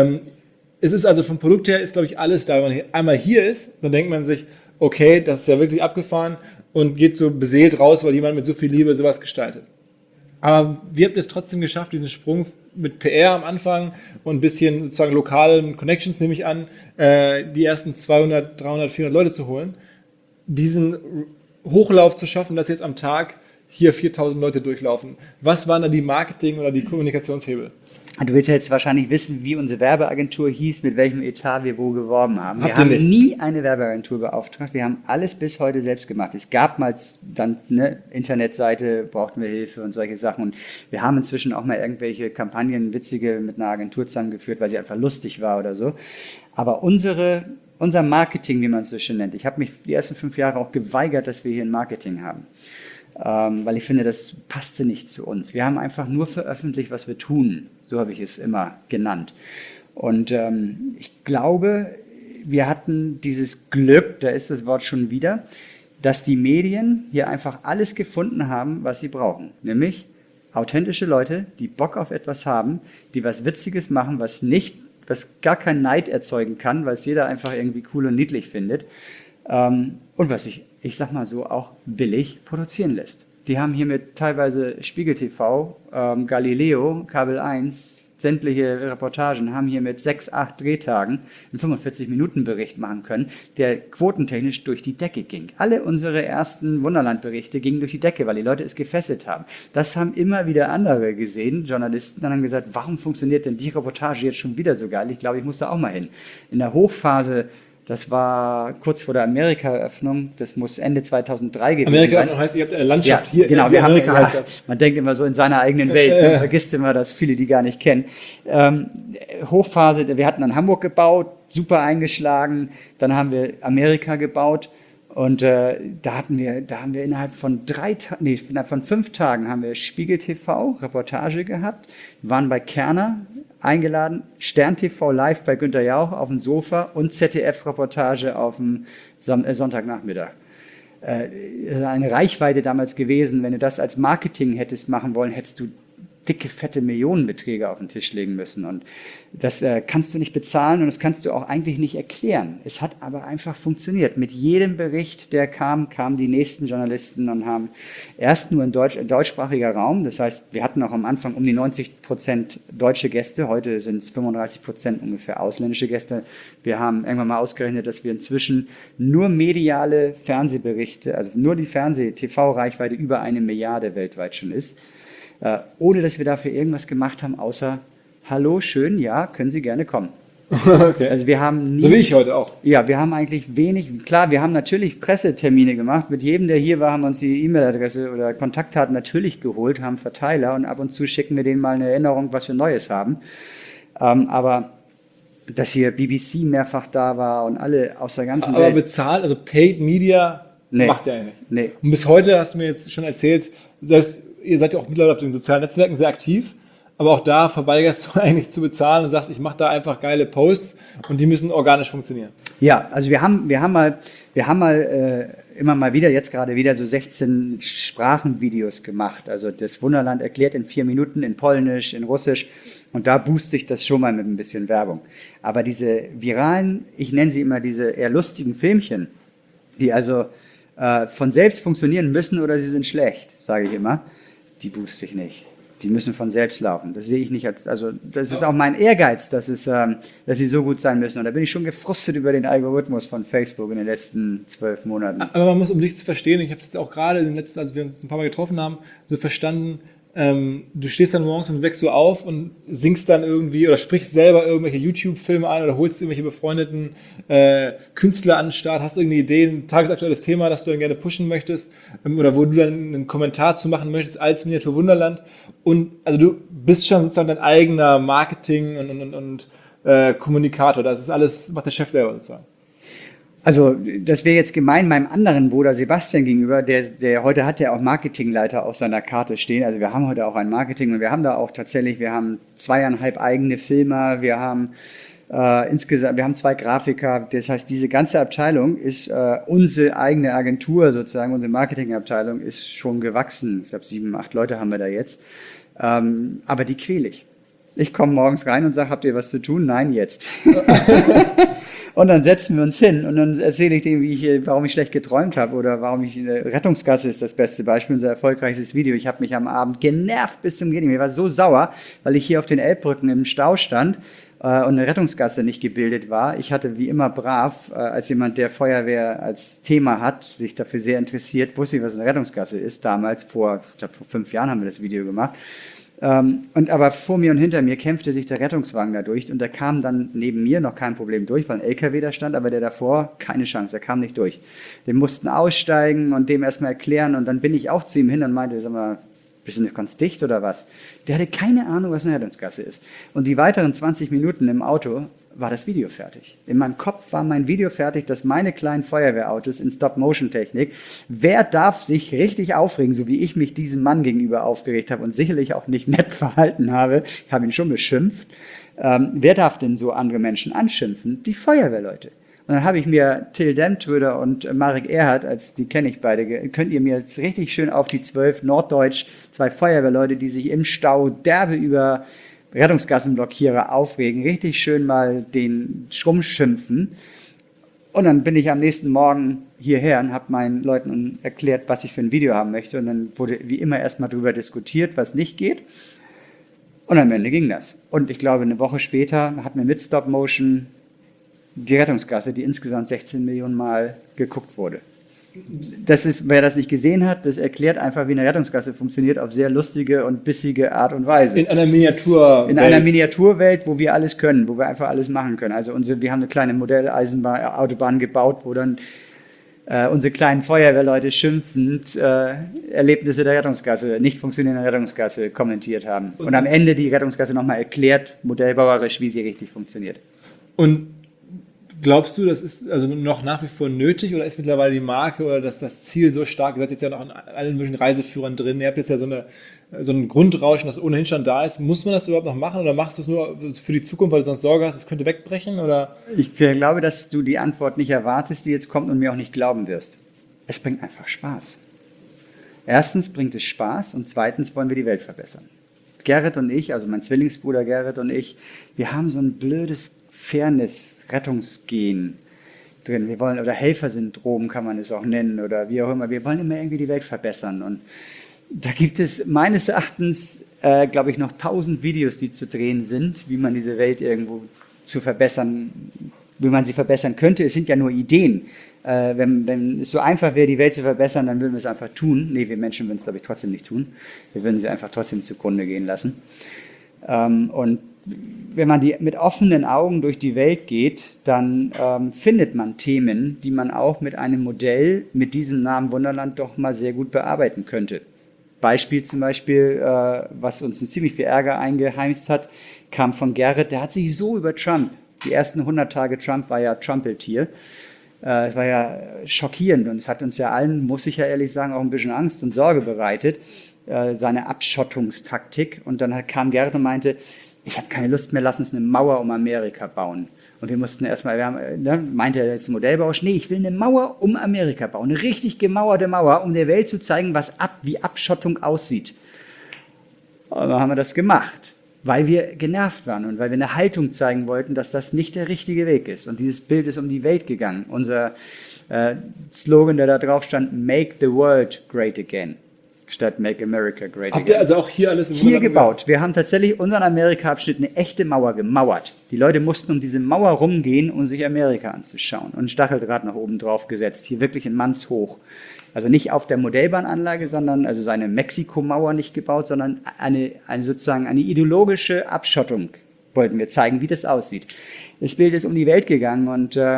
Es ist also vom Produkt her, ist glaube ich alles da. Wenn man hier einmal hier ist, dann denkt man sich, okay, das ist ja wirklich abgefahren und geht so beseelt raus, weil jemand mit so viel Liebe sowas gestaltet. Aber wir haben es trotzdem geschafft, diesen Sprung mit P R am Anfang und ein bisschen sozusagen lokalen Connections, nehme ich an, die ersten zweihundert, dreihundert, vierhundert Leute zu holen. Diesen Hochlauf zu schaffen, dass jetzt am Tag hier viertausend Leute durchlaufen. Was waren da die Marketing- oder die Kommunikationshebel? Du willst ja jetzt wahrscheinlich wissen, wie unsere Werbeagentur hieß, mit welchem Etat wir wo geworben haben. Habt wir haben ihr nicht? nie eine Werbeagentur beauftragt. Wir haben alles bis heute selbst gemacht. Es gab mal dann eine Internetseite, brauchten wir Hilfe und solche Sachen. Und wir haben inzwischen auch mal irgendwelche Kampagnen, witzige, mit einer Agentur zusammengeführt, weil sie einfach lustig war oder so. Aber unsere Unser Marketing, wie man es so schön nennt. Ich habe mich die ersten fünf Jahre auch geweigert, dass wir hier ein Marketing haben. Ähm, weil ich finde, das passte nicht zu uns. Wir haben einfach nur veröffentlicht, was wir tun. So habe ich es immer genannt. Und ähm, ich glaube, wir hatten dieses Glück, da ist das Wort schon wieder, dass die Medien hier einfach alles gefunden haben, was sie brauchen. Nämlich authentische Leute, die Bock auf etwas haben, die was Witziges machen, was nicht was gar keinen Neid erzeugen kann, weil es jeder einfach irgendwie cool und niedlich findet. Ähm, und was sich, ich sag mal so, auch billig produzieren lässt. Die haben hiermit teilweise Spiegel T V, ähm, Galileo, Kabel eins, sämtliche Reportagen haben hier mit sechs, acht Drehtagen einen fünfundvierzig-Minuten-Bericht machen können, der quotentechnisch durch die Decke ging. Alle unsere ersten Wunderland-Berichte gingen durch die Decke, weil die Leute es gefesselt haben. Das haben immer wieder andere gesehen, Journalisten, dann haben gesagt, warum funktioniert denn die Reportage jetzt schon wieder so geil? Ich glaube, ich muss da auch mal hin. In der Hochphase, das war kurz vor der Amerika-Eröffnung, das muss Ende zweitausenddrei gewesen sein. Amerika-Eröffnung heißt, ihr habt eine Landschaft ja, hier. Genau, in wir haben, Amerika heißt ja, das. man denkt immer so in seiner eigenen Welt, man vergisst immer, dass viele die gar nicht kennen. Ähm, Hochphase, wir hatten dann Hamburg gebaut, super eingeschlagen, dann haben wir Amerika gebaut und äh, da hatten wir, da haben wir innerhalb von drei Tagen, nee, innerhalb von fünf Tagen haben wir Spiegel T V, Reportage gehabt, waren bei Kerner eingeladen, Stern T V live bei Günther Jauch auf dem Sofa und Z D F-Reportage auf dem Sonntagnachmittag. Äh, eine Reichweite damals gewesen, wenn du das als Marketing hättest machen wollen, hättest du dicke, fette Millionenbeträge auf den Tisch legen müssen. Und das äh, kannst du nicht bezahlen und das kannst du auch eigentlich nicht erklären. Es hat aber einfach funktioniert. Mit jedem Bericht, der kam, kamen die nächsten Journalisten und haben erst nur in Deutsch, deutschsprachiger Raum, das heißt, wir hatten auch am Anfang um die neunzig Prozent deutsche Gäste, heute sind es fünfunddreißig Prozent ungefähr ausländische Gäste. Wir haben irgendwann mal ausgerechnet, dass wir inzwischen nur mediale Fernsehberichte, also nur die Fernseh-T V-Reichweite über eine Milliarde weltweit schon ist. Äh, ohne dass wir dafür irgendwas gemacht haben, außer hallo, schön, ja, können Sie gerne kommen. Okay. Also wir haben nie, So wie ich heute auch. Ja, wir haben eigentlich wenig, klar, wir haben natürlich Pressetermine gemacht, mit jedem, der hier war, haben wir uns die E-Mail-Adresse oder Kontaktdaten natürlich geholt, haben Verteiler und ab und zu schicken wir denen mal eine Erinnerung, was wir Neues haben. Ähm, aber dass hier B B C mehrfach da war und alle aus der ganzen Aber Welt. bezahlt, also Paid Media Nee. macht ihr ja nicht. Nee. Und bis heute hast du mir jetzt schon erzählt, selbst ihr seid ja auch mittlerweile auf den sozialen Netzwerken sehr aktiv, aber auch da verweigerst du eigentlich zu bezahlen und sagst, ich mache da einfach geile Posts und die müssen organisch funktionieren. Ja, also wir haben, wir haben mal, wir haben mal äh, immer mal wieder, jetzt gerade wieder so sechzehn Sprachenvideos gemacht. Also das Wunderland erklärt in vier Minuten in Polnisch, in Russisch und da booste ich das schon mal mit ein bisschen Werbung. Aber diese viralen, ich nenne sie immer diese eher lustigen Filmchen, die also äh, von selbst funktionieren müssen oder sie sind schlecht, sage ich immer, die booste ich nicht. Die müssen von selbst laufen. Das sehe ich nicht als, also das ist auch mein Ehrgeiz, dass, es, ähm, dass sie so gut sein müssen. Und da bin ich schon gefrustet über den Algorithmus von Facebook in den letzten zwölf Monaten. Aber man muss, um dich zu verstehen, ich habe es jetzt auch gerade in den letzten, als wir uns ein paar Mal getroffen haben, so verstanden, ähm, du stehst dann morgens um sechs Uhr auf und singst dann irgendwie oder sprichst selber irgendwelche YouTube-Filme an oder holst irgendwelche befreundeten äh, Künstler an den Start, hast irgendeine Idee, ein tagesaktuelles Thema, das du dann gerne pushen möchtest ähm, oder wo du dann einen Kommentar zu machen möchtest als Miniatur Wunderland. Und also du bist schon sozusagen dein eigener Marketing- und, und, und äh, Kommunikator. Das ist alles, macht der Chef selber sozusagen. Also das wäre jetzt gemein meinem anderen Bruder Sebastian gegenüber, der, der heute hat ja auch Marketingleiter auf seiner Karte stehen. Also wir haben heute auch ein Marketing und wir haben da auch tatsächlich, wir haben zweieinhalb eigene Filmer, wir haben äh, insgesamt, wir haben zwei Grafiker. Das heißt, diese ganze Abteilung ist äh, unsere eigene Agentur sozusagen, unsere Marketingabteilung ist schon gewachsen. Ich glaube sieben, acht Leute haben wir da jetzt. Ähm, aber die quäle ich. Ich komme morgens rein und sage, habt ihr was zu tun? Nein, jetzt. Und dann setzen wir uns hin und dann erzähle ich dem, wie ich, warum ich schlecht geträumt habe oder warum ich, Rettungsgasse ist das beste Beispiel, unser erfolgreichstes Video. Ich habe mich am Abend genervt bis zum Gehen. Mir war so sauer, weil ich hier auf den Elbbrücken im Stau stand äh, und eine Rettungsgasse nicht gebildet war. Ich hatte wie immer brav, äh, als jemand, der Feuerwehr als Thema hat, sich dafür sehr interessiert, wusste ich, was eine Rettungsgasse ist. Damals, vor, ich glaube, vor fünf Jahren haben wir das Video gemacht. Ähm, und aber vor mir und hinter mir kämpfte sich der Rettungswagen da durch und der kam dann neben mir, noch kein Problem durch, weil ein L K W da stand, aber der davor, keine Chance, der kam nicht durch. Wir mussten aussteigen und dem erstmal erklären und dann bin ich auch zu ihm hin und meinte, sag mal, bist du nicht ganz dicht oder was? Der hatte keine Ahnung, was eine Rettungsgasse ist. Und die weiteren zwanzig Minuten im Auto war das Video fertig. In meinem Kopf war mein Video fertig, dass meine kleinen Feuerwehrautos in Stop-Motion-Technik, wer darf sich richtig aufregen, so wie ich mich diesem Mann gegenüber aufgeregt habe und sicherlich auch nicht nett verhalten habe, ich habe ihn schon beschimpft, ähm, wer darf denn so andere Menschen anschimpfen? Die Feuerwehrleute. Und dann habe ich mir Till Demtröder und Marek Erhardt, als die kenne ich beide, könnt ihr mir jetzt richtig schön auf die zwölf, Norddeutsch, zwei Feuerwehrleute, die sich im Stau derbe über Rettungsgassenblockierer aufregen, richtig schön mal den Schrumm schimpfen. Und dann bin ich am nächsten Morgen hierher und habe meinen Leuten erklärt, was ich für ein Video haben möchte. Und dann wurde wie immer erstmal darüber diskutiert, was nicht geht. Und am Ende ging das. Und ich glaube, eine Woche später hat mir mit Stop Motion die Rettungsgasse, die insgesamt sechzehn Millionen Mal geguckt wurde. Das ist, wer das nicht gesehen hat, das erklärt einfach, wie eine Rettungsgasse funktioniert, auf sehr lustige und bissige Art und Weise. In einer Miniaturwelt. In einer Miniaturwelt, wo wir alles können, wo wir einfach alles machen können. Also unsere, wir haben eine kleine Modelleisenbahn, Autobahn gebaut, wo dann äh, unsere kleinen Feuerwehrleute schimpfend äh, Erlebnisse der Rettungsgasse, nicht funktionierende Rettungsgasse kommentiert haben. Und am Ende die Rettungsgasse nochmal erklärt, modellbauerisch, wie sie richtig funktioniert. Und glaubst du, das ist also noch nach wie vor nötig oder ist mittlerweile die Marke oder das, das Ziel so stark? Ihr seid jetzt ja noch an allen möglichen Reiseführern drin. Ihr habt jetzt ja so, eine, so ein Grundrauschen, das ohnehin schon da ist. Muss man das überhaupt noch machen oder machst du es nur für die Zukunft, weil du sonst Sorge hast, es könnte wegbrechen? Oder? Ich glaube, dass du die Antwort nicht erwartest, die jetzt kommt und mir auch nicht glauben wirst. Es bringt einfach Spaß. Erstens bringt es Spaß und zweitens wollen wir die Welt verbessern. Gerrit und ich, also mein Zwillingsbruder Gerrit und ich, wir haben so ein blödes Fairness, Rettungsgehen drin. Wir wollen, oder Helfersyndrom kann man es auch nennen, oder wie auch immer. Wir wollen immer irgendwie die Welt verbessern. Und da gibt es meines Erachtens, äh, glaube ich, noch tausend Videos, die zu drehen sind, wie man diese Welt irgendwo zu verbessern, wie man sie verbessern könnte. Es sind ja nur Ideen. Äh, wenn, wenn es so einfach wäre, die Welt zu verbessern, dann würden wir es einfach tun. Nee, wir Menschen würden es, glaube ich, trotzdem nicht tun. Wir würden sie einfach trotzdem zugrunde gehen lassen. Ähm, und wenn man die mit offenen Augen durch die Welt geht, dann ähm, findet man Themen, die man auch mit einem Modell mit diesem Namen Wunderland doch mal sehr gut bearbeiten könnte. Beispiel zum Beispiel, äh, was uns ein ziemlich viel Ärger eingeheimst hat, kam von Gerrit, der hat sich so über Trump, die ersten hundert Tage Trump war ja Trumpeltier, äh, es war ja schockierend und es hat uns ja allen, muss ich ja ehrlich sagen, auch ein bisschen Angst und Sorge bereitet, äh, seine Abschottungstaktik. Und dann kam Gerrit und meinte, ich habe keine Lust mehr, lass uns eine Mauer um Amerika bauen. Und wir mussten erstmal, wir haben, ne, meinte er jetzt Modellbauer, nee, ich will eine Mauer um Amerika bauen, eine richtig gemauerte Mauer, um der Welt zu zeigen, was ab, wie Abschottung aussieht. Und dann haben wir das gemacht, weil wir genervt waren und weil wir eine Haltung zeigen wollten, dass das nicht der richtige Weg ist. Und dieses Bild ist um die Welt gegangen. Unser äh, Slogan, der da drauf stand, Make the World Great Again, statt Make America Great Habt Again. ihr also auch hier alles im Hier Wunderland gebaut. Wir haben tatsächlich unseren Amerika-Abschnitt eine echte Mauer gemauert. Die Leute mussten um diese Mauer rumgehen, um sich Amerika anzuschauen. Und ein Stacheldraht nach oben drauf gesetzt, hier wirklich in mannshoch. Also nicht auf der Modellbahnanlage, sondern also seine Mexiko-Mauer nicht gebaut, sondern eine, eine sozusagen eine ideologische Abschottung wollten wir zeigen, wie das aussieht. Das Bild ist um die Welt gegangen und äh,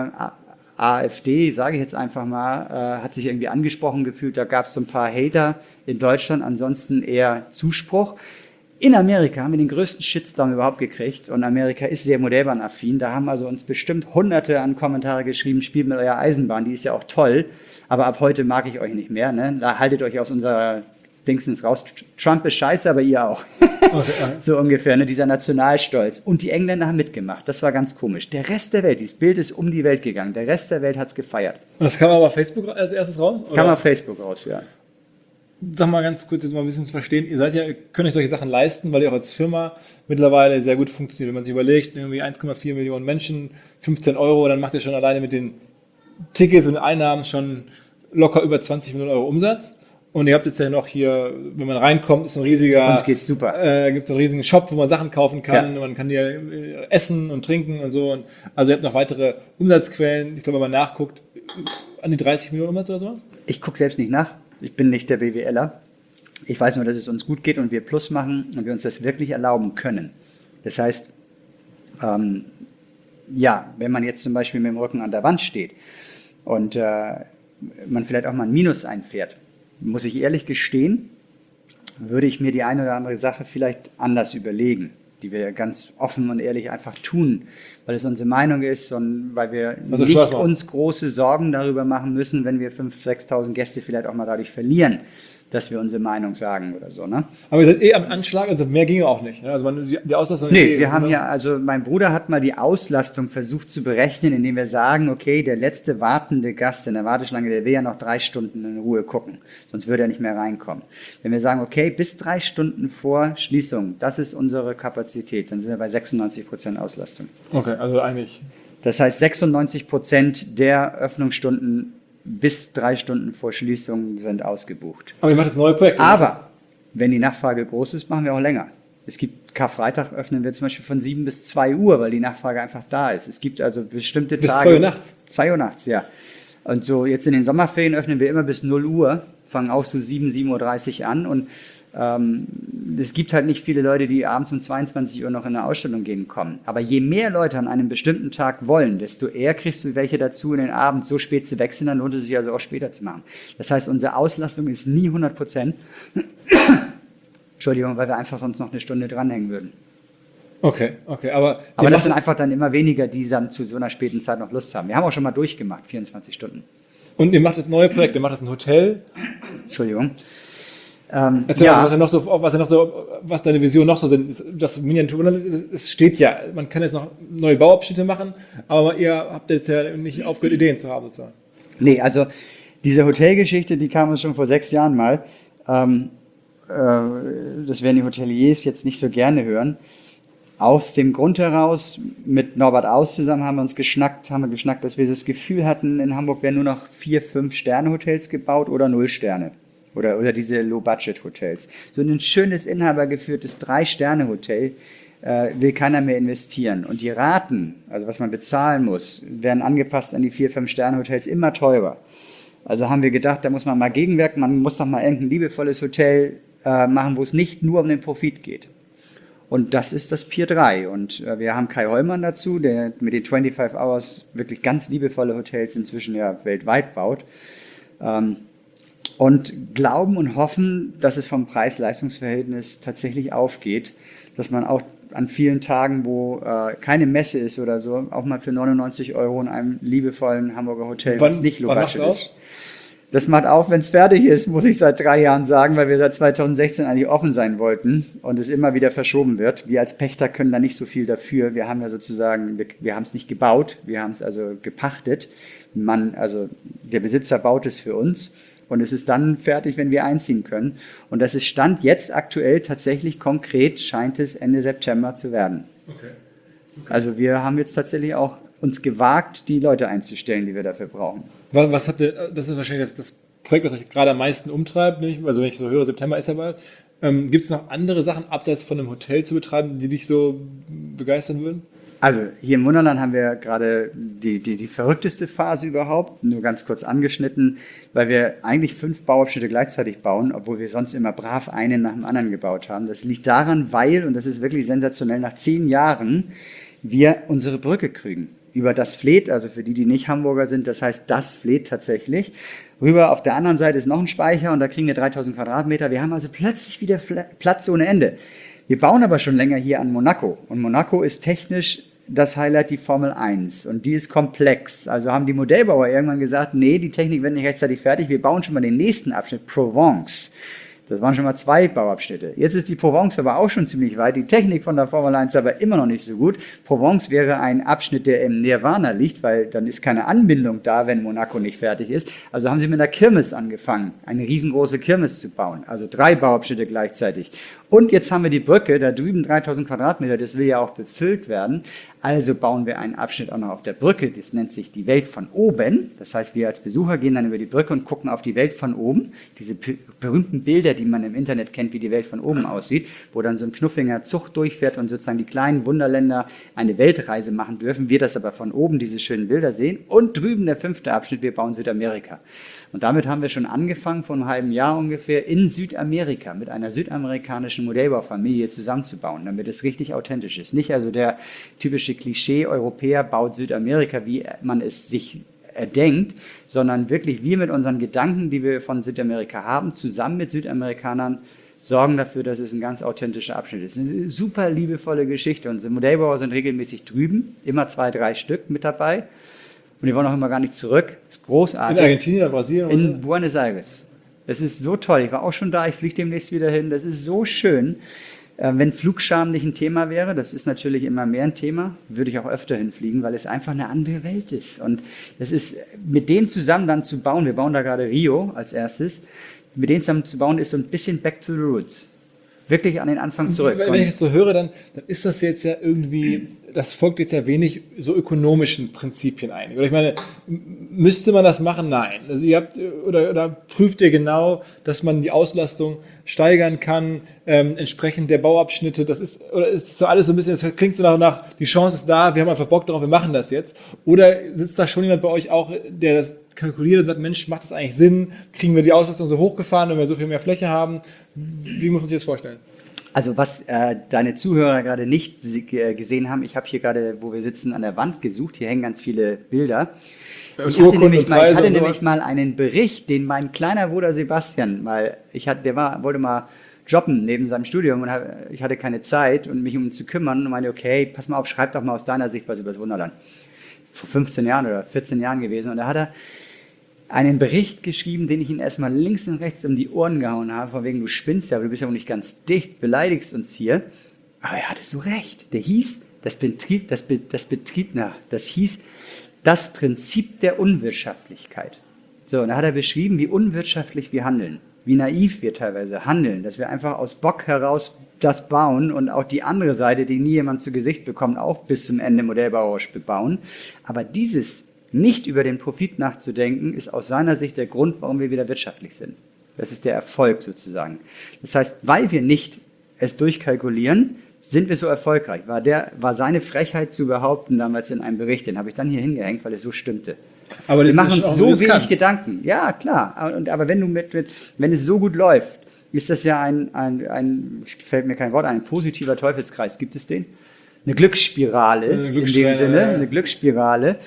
AfD, sage ich jetzt einfach mal, äh, hat sich irgendwie angesprochen gefühlt. Da gab es so ein paar Hater in Deutschland, ansonsten eher Zuspruch. In Amerika haben wir den größten Shitstorm überhaupt gekriegt und Amerika ist sehr modellbahnaffin. Da haben also uns bestimmt Hunderte an Kommentare geschrieben, spielt mit eurer Eisenbahn, die ist ja auch toll, aber ab heute mag ich euch nicht mehr. Ne? Da haltet euch aus unserer Dingsens raus. Trump ist scheiße, aber ihr auch. Okay. So ungefähr, ne? Dieser Nationalstolz. Und die Engländer haben mitgemacht. Das war ganz komisch. Der Rest der Welt, dieses Bild ist um die Welt gegangen. Der Rest der Welt hat es gefeiert. Und das kam aber auf Facebook als erstes raus? Oder? Kam auf Facebook raus, ja. Sag mal ganz kurz, jetzt mal ein bisschen zu verstehen. Ihr seid ja, ihr könnt euch solche Sachen leisten, weil ihr auch als Firma mittlerweile sehr gut funktioniert. Wenn man sich überlegt, irgendwie eins Komma vier Millionen Menschen, fünfzehn Euro, dann macht ihr schon alleine mit den Tickets und Einnahmen schon locker über zwanzig Millionen Euro Umsatz. Und ihr habt jetzt ja noch hier, wenn man reinkommt, ist ein riesiger, uns geht's super. Äh, gibt es einen riesigen Shop, wo man Sachen kaufen kann. Ja. Man kann hier äh, essen und trinken und so. Und also ihr habt noch weitere Umsatzquellen. Ich glaube, wenn man nachguckt, an die dreißig Millionen Umsatz oder sowas? Ich gucke selbst nicht nach. Ich bin nicht der BWLer. Ich weiß nur, dass es uns gut geht und wir Plus machen und wir uns das wirklich erlauben können. Das heißt, ähm, ja, wenn man jetzt zum Beispiel mit dem Rücken an der Wand steht und äh, man vielleicht auch mal ein Minus einfährt, muss ich ehrlich gestehen, würde ich mir die eine oder andere Sache vielleicht anders überlegen, die wir ganz offen und ehrlich einfach tun, weil es unsere Meinung ist und weil wir also nicht uns große Sorgen darüber machen müssen, wenn wir fünftausend, sechstausend Gäste vielleicht auch mal dadurch verlieren, dass wir unsere Meinung sagen oder so. Ne? Aber ihr seid eh am Anschlag, also mehr ginge auch nicht. Ne? Also man, die, die Auslastung Nee, eh, wir haben ja, also mein Bruder hat mal die Auslastung versucht zu berechnen, indem wir sagen, okay, der letzte wartende Gast in der Warteschlange, der will ja noch drei Stunden in Ruhe gucken, sonst würde er nicht mehr reinkommen. Wenn wir sagen, okay, bis drei Stunden vor Schließung, das ist unsere Kapazität, dann sind wir bei sechsundneunzig Prozent Auslastung. Okay, also eigentlich. Das heißt, sechsundneunzig Prozent der Öffnungsstunden bis drei Stunden vor Schließung sind ausgebucht. Aber ihr macht jetzt neue Projekte. Aber wenn die Nachfrage groß ist, machen wir auch länger. Es gibt Karfreitag öffnen wir zum Beispiel von sieben bis zwei Uhr, weil die Nachfrage einfach da ist. Es gibt also bestimmte bis Tage. Bis zwei Uhr nachts? zwei Uhr nachts, ja. Und so jetzt in den Sommerferien öffnen wir immer bis null Uhr, fangen auch so sieben, sieben Uhr dreißig an und ähm, es gibt halt nicht viele Leute, die abends um zweiundzwanzig Uhr noch in eine Ausstellung gehen kommen. Aber je mehr Leute an einem bestimmten Tag wollen, desto eher kriegst du welche dazu, in den Abend so spät zu wechseln, dann lohnt es sich also auch später zu machen. Das heißt, unsere Auslastung ist nie hundert Prozent. Entschuldigung, weil wir einfach sonst noch eine Stunde dranhängen würden. Okay, okay, aber... Aber das sind einfach dann immer weniger, die dann zu so einer späten Zeit noch Lust haben. Wir haben auch schon mal durchgemacht, vierundzwanzig Stunden. Und ihr macht jetzt neue Projekte, ihr macht jetzt ein Hotel. Entschuldigung. Ähm, Erzähl ja. mal, was ja noch so, was ja noch so, was deine Vision noch so sind. Das Miniaturwunderland, es steht ja, man kann jetzt noch neue Bauabschnitte machen, aber ihr habt jetzt ja nicht aufgehört, Ideen zu haben sozusagen. Nee, also diese Hotelgeschichte, die kam uns schon vor sechs Jahren mal. Ähm, äh, das werden die Hoteliers jetzt nicht so gerne hören. Aus dem Grund heraus, mit Norbert Aus zusammen haben wir uns geschnackt, haben wir geschnackt, dass wir das Gefühl hatten, in Hamburg werden nur noch vier, fünf Sterne-Hotels gebaut oder null Sterne. Oder, oder diese Low-Budget-Hotels. So ein schönes, inhabergeführtes Drei-Sterne-Hotel äh, will keiner mehr investieren. Und die Raten, also was man bezahlen muss, werden angepasst an die vier, fünf Sterne-Hotels immer teurer. Also haben wir gedacht, da muss man mal gegenwirken, man muss doch mal irgendein liebevolles Hotel äh, machen, wo es nicht nur um den Profit geht. Und das ist das Pier drei. Und äh, wir haben Kai Hollmann dazu, der mit den fünfundzwanzig Hours wirklich ganz liebevolle Hotels inzwischen ja weltweit baut. Ähm, Und glauben und hoffen, dass es vom Preis-Leistungs-Verhältnis tatsächlich aufgeht, dass man auch an vielen Tagen, wo äh, keine Messe ist oder so, auch mal für neunundneunzig Euro in einem liebevollen Hamburger Hotel, wann, was nicht Low-Budget ist. Das macht auf, wenn es fertig ist, muss ich seit drei Jahren sagen, weil wir seit zweitausendsechzehn eigentlich offen sein wollten und es immer wieder verschoben wird. Wir als Pächter können da nicht so viel dafür. Wir haben ja sozusagen, wir, wir haben es nicht gebaut, wir haben es also gepachtet. Man, also der Besitzer baut es für uns. Und es ist dann fertig, wenn wir einziehen können. Und das ist Stand jetzt aktuell tatsächlich konkret, scheint es Ende September zu werden. Okay. Okay. Also wir haben jetzt tatsächlich auch uns gewagt, die Leute einzustellen, die wir dafür brauchen. Was, was habt ihr, das ist wahrscheinlich das, das Projekt, was euch gerade am meisten umtreibt, nämlich, also wenn ich so höre, September ist ja bald. Ähm, Gibt es noch andere Sachen, abseits von einem Hotel zu betreiben, die dich so begeistern würden? Also hier im Wunderland haben wir gerade die, die, die verrückteste Phase überhaupt, nur ganz kurz angeschnitten, weil wir eigentlich fünf Bauabschnitte gleichzeitig bauen, obwohl wir sonst immer brav einen nach dem anderen gebaut haben. Das liegt daran, weil, und das ist wirklich sensationell, nach zehn Jahren wir unsere Brücke kriegen. Über das Fleet, also für die, die nicht Hamburger sind, das heißt das Fleet tatsächlich. Rüber auf der anderen Seite ist noch ein Speicher und da kriegen wir dreitausend Quadratmeter. Wir haben also plötzlich wieder Platz ohne Ende. Wir bauen aber schon länger hier an Monaco und Monaco ist technisch das Highlight, die Formel eins und die ist komplex. Also haben die Modellbauer irgendwann gesagt, nee, die Technik wird nicht rechtzeitig fertig, wir bauen schon mal den nächsten Abschnitt, Provence. Das waren schon mal zwei Bauabschnitte. Jetzt ist die Provence aber auch schon ziemlich weit. Die Technik von der Formel eins aber immer noch nicht so gut. Provence wäre ein Abschnitt, der im Nirvana liegt, weil dann ist keine Anbindung da, wenn Monaco nicht fertig ist. Also haben sie mit einer Kirmes angefangen, eine riesengroße Kirmes zu bauen. Also drei Bauabschnitte gleichzeitig. Und jetzt haben wir die Brücke, da drüben dreitausend Quadratmeter, das will ja auch befüllt werden. Also bauen wir einen Abschnitt auch noch auf der Brücke, das nennt sich die Welt von oben. Das heißt, wir als Besucher gehen dann über die Brücke und gucken auf die Welt von oben. Diese berühmten Bilder, die man im Internet kennt, wie die Welt von oben aussieht, wo dann so ein knuffiger Zug durchfährt und sozusagen die kleinen Wunderländer eine Weltreise machen dürfen. Wir das aber von oben, diese schönen Bilder sehen. Und drüben der fünfte Abschnitt, wir bauen Südamerika. Und damit haben wir schon angefangen, vor einem halben Jahr ungefähr, in Südamerika mit einer südamerikanischen Modellbaufamilie zusammenzubauen, damit es richtig authentisch ist. Nicht also der typische Klischee-Europäer baut Südamerika, wie man es sich erdenkt, sondern wirklich wir mit unseren Gedanken, die wir von Südamerika haben, zusammen mit Südamerikanern sorgen dafür, dass es ein ganz authentischer Abschnitt ist. Eine super liebevolle Geschichte. Unsere Modellbauer sind regelmäßig drüben, immer zwei, drei Stück mit dabei. Und die wollen auch immer gar nicht zurück. Das ist großartig. In Argentinien oder Brasilien? In oder? Buenos Aires. Das ist so toll. Ich war auch schon da. Ich fliege demnächst wieder hin. Das ist so schön. Äh, wenn Flugscham nicht ein Thema wäre, das ist natürlich immer mehr ein Thema, würde ich auch öfter hinfliegen, weil es einfach eine andere Welt ist. Und das ist, mit denen zusammen dann zu bauen, wir bauen da gerade Rio als erstes, mit denen zusammen zu bauen, ist so ein bisschen back to the roots. Wirklich an den Anfang zurück. Wenn ich das so höre, dann, dann ist das jetzt ja irgendwie, das folgt jetzt ja wenig so ökonomischen Prinzipien ein. Oder ich meine, müsste man das machen? Nein. Also ihr habt, oder, oder prüft ihr genau, dass man die Auslastung steigern kann, ähm, entsprechend der Bauabschnitte, das ist, oder ist so alles so ein bisschen, das klingt so nach, nach, die Chance ist da, wir haben einfach Bock darauf, wir machen das jetzt. Oder sitzt da schon jemand bei euch auch, der das kalkuliert und sagt, Mensch, macht das eigentlich Sinn? Kriegen wir die Auslastung so hochgefahren, wenn wir so viel mehr Fläche haben? Wie muss man sich das vorstellen? Also was äh, deine Zuhörer gerade nicht äh, gesehen haben, ich habe hier gerade, wo wir sitzen, an der Wand gesucht, hier hängen ganz viele Bilder. Ich hatte, nämlich mal, ich hatte nämlich mal einen Bericht, den mein kleiner Bruder Sebastian mal, ich hatte, der war, wollte mal jobben neben seinem Studium und hab, ich hatte keine Zeit, um mich um ihn zu kümmern und meinte, okay, pass mal auf, schreib doch mal aus deiner Sicht was über das Wunderland. Vor fünfzehn Jahren oder vierzehn Jahren gewesen und da hat er einen Bericht geschrieben, den ich ihm erstmal links und rechts um die Ohren gehauen habe, von wegen, du spinnst ja, aber du bist ja wohl nicht ganz dicht, beleidigst uns hier. Aber er hatte so recht. Der hieß, das Betrieb, das, Be, das Betrieb, na, das hieß, das Prinzip der Unwirtschaftlichkeit. So, und da hat er beschrieben, wie unwirtschaftlich wir handeln, wie naiv wir teilweise handeln, dass wir einfach aus Bock heraus das bauen und auch die andere Seite, die nie jemand zu Gesicht bekommt, auch bis zum Ende modellbauerisch bebauen. Aber dieses nicht über den Profit nachzudenken, ist aus seiner Sicht der Grund, warum wir wieder wirtschaftlich sind. Das ist der Erfolg sozusagen. Das heißt, weil wir nicht es durchkalkulieren, sind wir so erfolgreich. War, der, war seine Frechheit zu behaupten damals in einem Bericht, den habe ich dann hier hingehängt, weil es so stimmte. Aber wir machen uns so wenig kann. Gedanken. Ja, klar. Und, aber wenn, du mit, mit, wenn es so gut läuft, ist das ja ein, ein, ein, fällt mir kein Wort ein, ein positiver Teufelskreis. Gibt es den? Eine Glücksspirale, eine Glücksspirale in dem Sinne, eine Glücksspirale.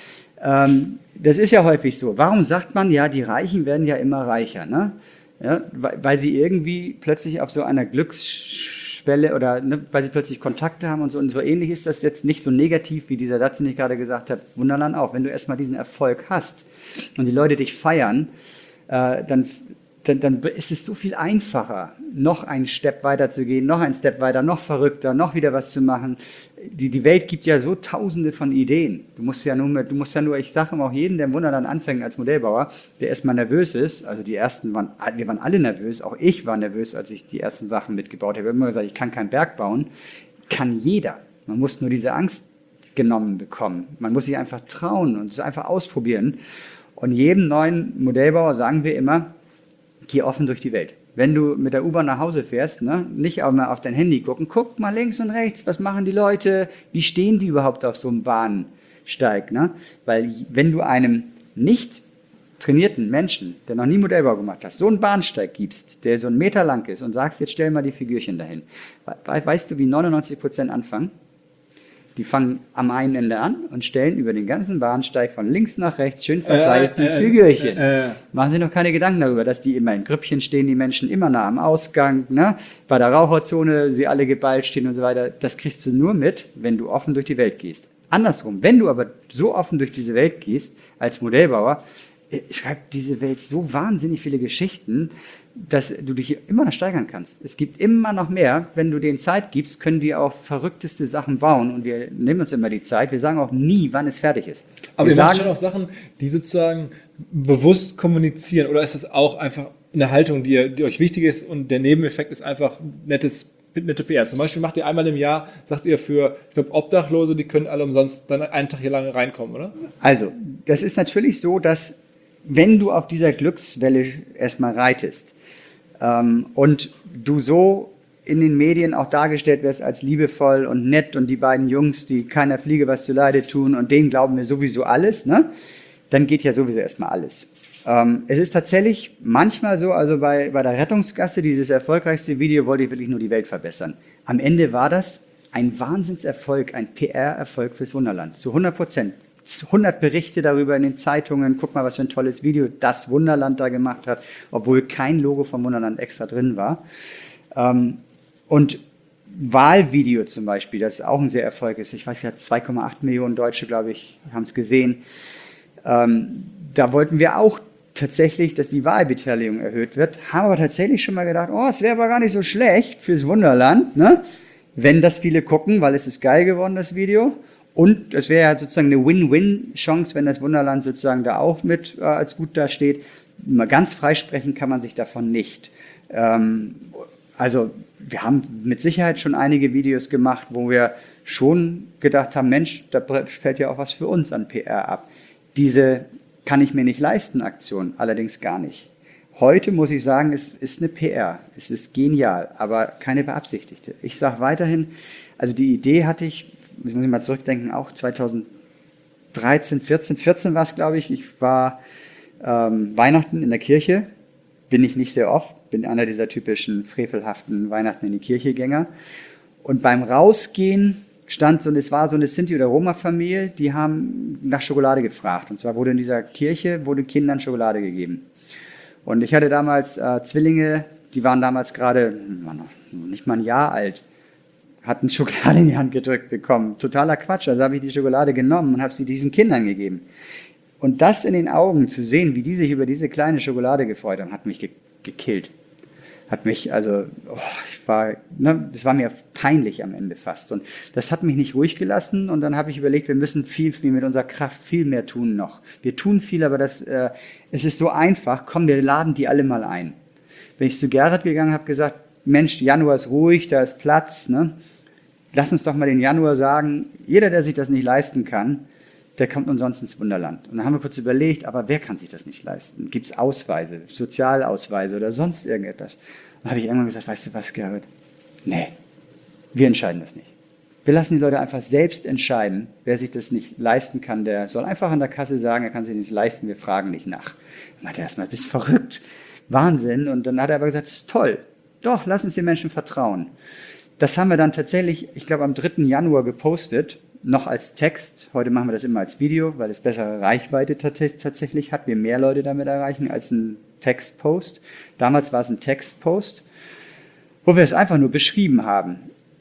Das ist ja häufig so. Warum sagt man, ja, die Reichen werden ja immer reicher? Ne? Ja, weil sie irgendwie plötzlich auf so einer Glücksschwelle oder ne, weil sie plötzlich Kontakte haben und so. Und so ähnlich ist das jetzt nicht so negativ, wie dieser Satz, den ich gerade gesagt habe. Wunderland auch. Wenn du erstmal diesen Erfolg hast und die Leute dich feiern, äh, dann, dann, dann ist es so viel einfacher, noch einen Step weiter zu gehen, noch einen Step weiter, noch verrückter, noch wieder was zu machen. Die, die Welt gibt ja so tausende von Ideen. Du musst ja nur, du musst ja nur, ich sage immer auch jeden, der im Wunderland anfängt als Modellbauer, der erstmal nervös ist, also die ersten waren, wir waren alle nervös, auch ich war nervös, als ich die ersten Sachen mitgebaut habe. Ich habe immer gesagt, ich kann keinen Berg bauen, kann jeder. Man muss nur diese Angst weggenommen bekommen. Man muss sich einfach trauen und es einfach ausprobieren. Und jedem neuen Modellbauer sagen wir immer, geh offen durch die Welt. Wenn du mit der U-Bahn nach Hause fährst, ne, nicht auch mal auf dein Handy gucken, guck mal links und rechts, was machen die Leute, wie stehen die überhaupt auf so einem Bahnsteig. Ne? Weil wenn du einem nicht trainierten Menschen, der noch nie Modellbau gemacht hat, so einen Bahnsteig gibst, der so einen Meter lang ist und sagst, jetzt stell mal die Figürchen dahin. Weißt du, wie neunundneunzig Prozent anfangen? Die fangen am einen Ende an und stellen über den ganzen Bahnsteig von links nach rechts schön verteilt äh, äh, die Figürchen. Äh, äh, Machen Sie noch keine Gedanken darüber, dass die immer in Grüppchen stehen, die Menschen immer nah am Ausgang, ne? Bei der Raucherzone, sie alle geballt stehen und so weiter. Das kriegst du nur mit, wenn du offen durch die Welt gehst. Andersrum, wenn du aber so offen durch diese Welt gehst, als Modellbauer, schreibt diese Welt so wahnsinnig viele Geschichten, dass du dich immer noch steigern kannst. Es gibt immer noch mehr. Wenn du denen Zeit gibst, können die auch verrückteste Sachen bauen. Und wir nehmen uns immer die Zeit. Wir sagen auch nie, wann es fertig ist. Aber wir ihr sagen, macht schon auch Sachen, die sozusagen bewusst kommunizieren. Oder ist das auch einfach eine Haltung, die, die euch wichtig ist und der Nebeneffekt ist einfach nettes, nette P R? Zum Beispiel macht ihr einmal im Jahr, sagt ihr für, ich glaube, Obdachlose, die können alle umsonst dann einen Tag hier lang reinkommen, oder? Also, das ist natürlich so, dass wenn du auf dieser Glückswelle erstmal reitest ähm, und du so in den Medien auch dargestellt wirst als liebevoll und nett und die beiden Jungs, die keiner Fliege was zu Leide tun und denen glauben wir sowieso alles, ne? Dann geht ja sowieso erstmal alles. Ähm, es ist tatsächlich manchmal so, also bei, bei der Rettungsgasse, dieses erfolgreichste Video, wollte ich wirklich nur die Welt verbessern. Am Ende war das ein Wahnsinnserfolg, ein P R-Erfolg fürs Wunderland, zu hundert Prozent. hundert Berichte darüber in den Zeitungen, guck mal, was für ein tolles Video das Wunderland da gemacht hat, obwohl kein Logo vom Wunderland extra drin war. Ähm, und Wahlvideo zum Beispiel, das auch ein sehr Erfolg ist, ich weiß ja, zwei Komma acht Millionen Deutsche, glaube ich, haben es gesehen. Ähm, da wollten wir auch tatsächlich, dass die Wahlbeteiligung erhöht wird, haben aber tatsächlich schon mal gedacht, oh, es wäre aber gar nicht so schlecht fürs Wunderland, ne? Wenn das viele gucken, weil es ist geil geworden, das Video. Und es wäre ja sozusagen eine Win-Win-Chance, wenn das Wunderland sozusagen da auch mit äh, als gut dasteht. Mal ganz freisprechen kann man sich davon nicht. Ähm, also wir haben mit Sicherheit schon einige Videos gemacht, wo wir schon gedacht haben, Mensch, da fällt ja auch was für uns an P R ab. Diese kann ich mir nicht leisten Aktion allerdings gar nicht. Heute muss ich sagen, es ist eine P R. Es ist genial, aber keine beabsichtigte. Ich sage weiterhin, also die Idee hatte ich, ich muss mal zurückdenken, auch zweitausenddreizehn, vierzehn, vierzehn war es, glaube ich. Ich war ähm, Weihnachten in der Kirche, bin ich nicht sehr oft, bin einer dieser typischen frevelhaften Weihnachten in die Kirche Gänger. Und beim Rausgehen stand so, es war so eine Sinti- oder Roma-Familie, die haben nach Schokolade gefragt. Und zwar wurde in dieser Kirche, wurde Kindern Schokolade gegeben. Und ich hatte damals äh, Zwillinge, die waren damals gerade, waren noch nicht mal ein Jahr alt, hatten Schokolade in die Hand gedrückt bekommen. Totaler Quatsch. Also habe ich die Schokolade genommen und habe sie diesen Kindern gegeben. Und das in den Augen zu sehen, wie die sich über diese kleine Schokolade gefreut haben, hat mich ge- gekillt. Hat mich, also, oh, ich war, ne, das war mir peinlich am Ende fast. Und das hat mich nicht ruhig gelassen. Und dann habe ich überlegt, wir müssen viel, viel mit unserer Kraft viel mehr tun noch. Wir tun viel, aber das, äh, es ist so einfach. Komm, wir laden die alle mal ein. Bin ich zu Gerhard gegangen, habe gesagt, Mensch, Januar ist ruhig, da ist Platz, ne? Lass uns doch mal den Januar sagen, jeder, der sich das nicht leisten kann, der kommt umsonst ins Wunderland. Und dann haben wir kurz überlegt, aber wer kann sich das nicht leisten? Gibt es Ausweise, Sozialausweise oder sonst irgendetwas? Dann habe ich irgendwann gesagt, weißt du was, Gerhard? Nee, wir entscheiden das nicht. Wir lassen die Leute einfach selbst entscheiden. Wer sich das nicht leisten kann, der soll einfach an der Kasse sagen, er kann sich nicht leisten, wir fragen nicht nach. Dann meinte er erstmal, bist verrückt, Wahnsinn. Und dann hat er aber gesagt, das ist toll. Doch, lass uns den Menschen vertrauen. Das haben wir dann tatsächlich, ich glaube, am dritten Januar gepostet, noch als Text. Heute machen wir das immer als Video, weil es bessere Reichweite tatsächlich hat, wir mehr Leute damit erreichen als ein Textpost. Damals war es ein Textpost, wo wir es einfach nur beschrieben haben.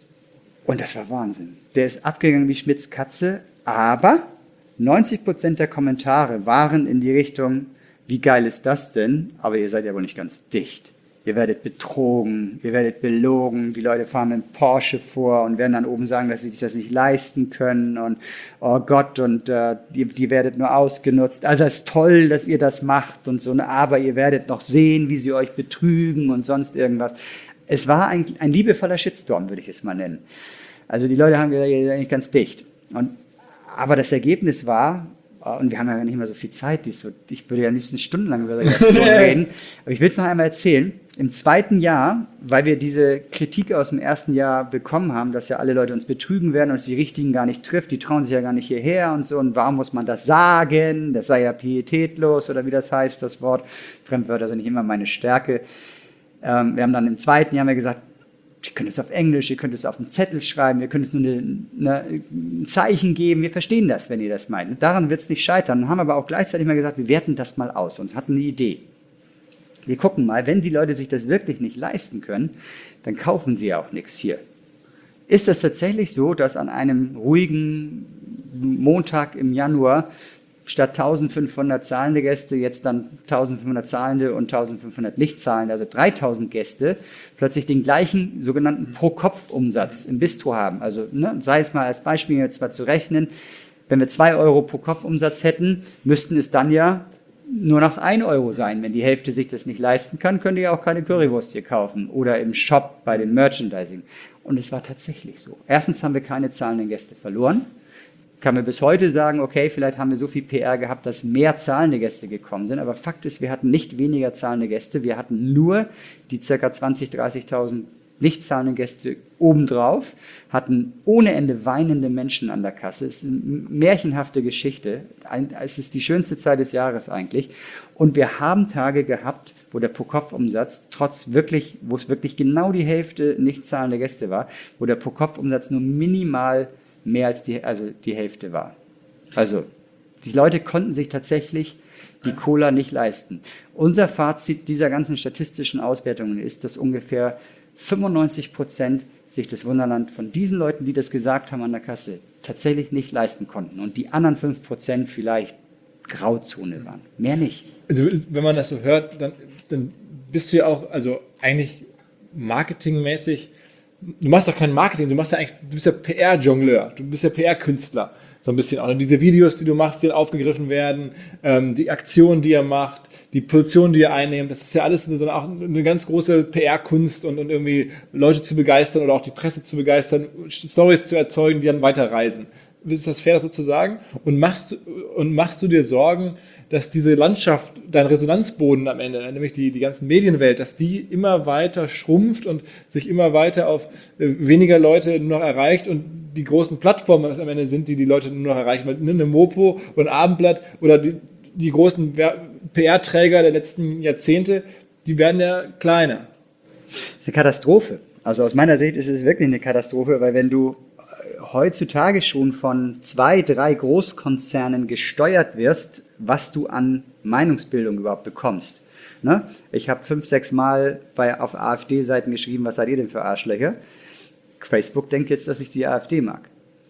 Und das war Wahnsinn. Der ist abgegangen wie Schmitz Katze, aber neunzig Prozent der Kommentare waren in die Richtung, wie geil ist das denn? Aber ihr seid ja wohl nicht ganz dicht. Ihr werdet betrogen, ihr werdet belogen, die Leute fahren mit Porsche vor und werden dann oben sagen, dass sie sich das nicht leisten können und oh Gott, und äh, die, die werdet nur ausgenutzt. Also es ist toll, dass ihr das macht und so, aber ihr werdet noch sehen, wie sie euch betrügen und sonst irgendwas. Es war ein, ein liebevoller Shitstorm, würde ich es mal nennen. Also die Leute haben gesagt, ihr seid nicht ganz dicht. Und aber das Ergebnis war, und wir haben ja nicht mehr so viel Zeit, die so, ich würde ja am liebsten stundenlang über Reaktion reden, aber ich will es noch einmal erzählen. Im zweiten Jahr, weil wir diese Kritik aus dem ersten Jahr bekommen haben, dass ja alle Leute uns betrügen werden und es die Richtigen gar nicht trifft, die trauen sich ja gar nicht hierher und so, und warum muss man das sagen, das sei ja pietätlos oder wie das heißt, das Wort, Fremdwörter sind nicht immer meine Stärke. Ähm, wir haben dann im zweiten Jahr gesagt, ihr könnt es auf Englisch, ihr könnt es auf einen Zettel schreiben, ihr könnt es nur eine, eine, ein Zeichen geben, wir verstehen das, wenn ihr das meint. Und daran wird es nicht scheitern. Dann haben aber auch gleichzeitig mal gesagt, wir werten das mal aus und hatten eine Idee. Wir gucken mal, wenn die Leute sich das wirklich nicht leisten können, dann kaufen sie ja auch nichts hier. Ist das tatsächlich so, dass an einem ruhigen Montag im Januar statt eintausendfünfhundert zahlende Gäste jetzt dann eintausendfünfhundert zahlende und eintausendfünfhundert nicht zahlende, also dreitausend Gäste, plötzlich den gleichen sogenannten Pro-Kopf-Umsatz im Bistro haben? Also ne, sei es mal als Beispiel jetzt mal zu rechnen, wenn wir zwei Euro pro Kopf-Umsatz hätten, müssten es dann ja nur noch ein Euro sein. Wenn die Hälfte sich das nicht leisten kann, könnt ihr ja auch keine Currywurst hier kaufen oder im Shop bei den Merchandising. Und es war tatsächlich so. Erstens haben wir keine zahlenden Gäste verloren. Kann man bis heute sagen, okay, vielleicht haben wir so viel P R gehabt, dass mehr zahlende Gäste gekommen sind. Aber Fakt ist, wir hatten nicht weniger zahlende Gäste. Wir hatten nur die ca. zwanzigtausend, dreißigtausend nicht zahlende Gäste obendrauf, hatten ohne Ende weinende Menschen an der Kasse. Es ist eine märchenhafte Geschichte. Es ist die schönste Zeit des Jahres eigentlich. Und wir haben Tage gehabt, wo der Pro-Kopf-Umsatz trotz wirklich, wo es wirklich genau die Hälfte nicht zahlende Gäste war, wo der Pro-Kopf-Umsatz nur minimal mehr als die, also die Hälfte war. Also die Leute konnten sich tatsächlich die Cola nicht leisten. Unser Fazit dieser ganzen statistischen Auswertungen ist, dass ungefähr fünfundneunzig Prozent sich das Wunderland von diesen Leuten, die das gesagt haben an der Kasse, tatsächlich nicht leisten konnten. Und die anderen fünf Prozent vielleicht Grauzone waren. Mehr nicht. Also wenn man das so hört, dann, dann bist du ja auch, also eigentlich marketingmäßig, du machst doch kein Marketing, du machst ja eigentlich, du bist ja P R-Jongleur, du bist ja P R-Künstler, so ein bisschen auch. Und diese Videos, die du machst, die dann aufgegriffen werden, ähm, die Aktionen, die ihr macht, die Position, die ihr einnehmt, das ist ja alles eine, auch eine ganz große P R-Kunst und, und irgendwie Leute zu begeistern oder auch die Presse zu begeistern, Storys zu erzeugen, die dann weiterreisen. Ist das fair, das so zu sagen? Und machst, und machst du dir Sorgen, dass diese Landschaft, dein Resonanzboden am Ende, nämlich die, die ganzen Medienwelt, dass die immer weiter schrumpft und sich immer weiter auf weniger Leute nur noch erreicht und die großen Plattformen, was am Ende sind, die die Leute nur noch erreichen, weil eine Mopo oder ein Abendblatt oder die, die großen P R-Träger der letzten Jahrzehnte, die werden ja kleiner. Das ist eine Katastrophe. Also aus meiner Sicht ist es wirklich eine Katastrophe, weil wenn du heutzutage schon von zwei, drei Großkonzernen gesteuert wirst, was du an Meinungsbildung überhaupt bekommst. Ne? Ich habe fünf, sechs Mal bei, auf AfD-Seiten geschrieben, was seid ihr denn für Arschlöcher? Facebook denkt jetzt, dass ich die AfD mag.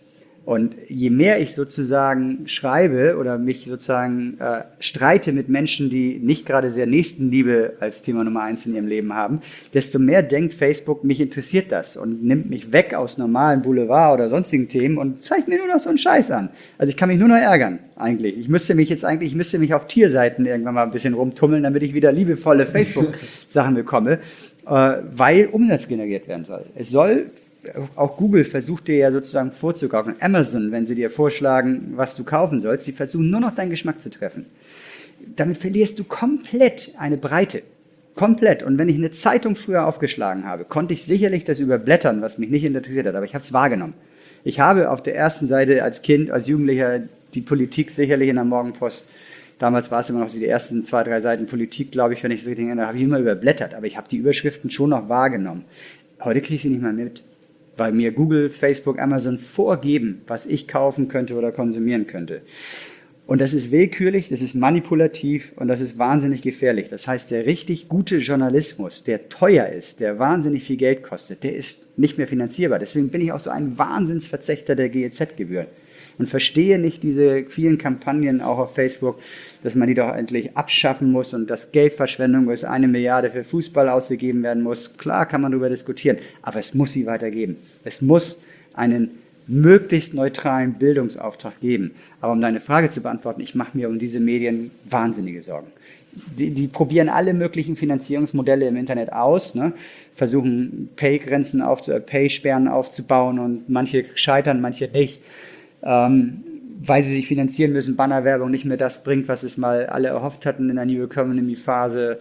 Und je mehr ich sozusagen schreibe oder mich sozusagen äh, streite mit Menschen, die nicht gerade sehr Nächstenliebe als Thema Nummer eins in ihrem Leben haben, desto mehr denkt Facebook, mich interessiert das und nimmt mich weg aus normalen Boulevard oder sonstigen Themen und zeigt mir nur noch so einen Scheiß an. Also ich kann mich nur noch ärgern, eigentlich. Ich müsste mich jetzt eigentlich, ich müsste mich auf Tierseiten irgendwann mal ein bisschen rumtummeln, damit ich wieder liebevolle Facebook-Sachen bekomme, äh, weil Umsatz generiert werden soll. Es soll Auch Google versucht dir ja sozusagen vorzukaufen. Amazon, wenn sie dir vorschlagen, was du kaufen sollst, sie versuchen nur noch deinen Geschmack zu treffen. Damit verlierst du komplett eine Breite. Komplett. Und wenn ich eine Zeitung früher aufgeschlagen habe, konnte ich sicherlich das überblättern, was mich nicht interessiert hat, aber ich habe es wahrgenommen. Ich habe auf der ersten Seite als Kind, als Jugendlicher die Politik sicherlich in der Morgenpost, damals war es immer noch die ersten zwei, drei Seiten Politik, glaube ich, wenn ich das richtig erinnere, habe ich immer überblättert, aber ich habe die Überschriften schon noch wahrgenommen. Heute kriege ich sie nicht mehr mit, weil mir Google, Facebook, Amazon vorgeben, was ich kaufen könnte oder konsumieren könnte. Und das ist willkürlich, das ist manipulativ und das ist wahnsinnig gefährlich. Das heißt, der richtig gute Journalismus, der teuer ist, der wahnsinnig viel Geld kostet, der ist nicht mehr finanzierbar. Deswegen bin ich auch so ein Wahnsinnsverzechter der G E Z-Gebühren und verstehe nicht diese vielen Kampagnen auch auf Facebook, dass man die doch endlich abschaffen muss und dass Geldverschwendung, wo es eine Milliarde für Fußball ausgegeben werden muss. Klar kann man darüber diskutieren, aber es muss sie weitergeben. Es muss einen möglichst neutralen Bildungsauftrag geben. Aber um deine Frage zu beantworten, ich mache mir um diese Medien wahnsinnige Sorgen. Die, die probieren alle möglichen Finanzierungsmodelle im Internet aus, ne? Versuchen Pay-Grenzen, aufzu- Pay-Sperren aufzubauen und manche scheitern, manche nicht. Ähm, weil sie sich finanzieren müssen, Bannerwerbung nicht mehr das bringt, was es mal alle erhofft hatten in der New Economy-Phase.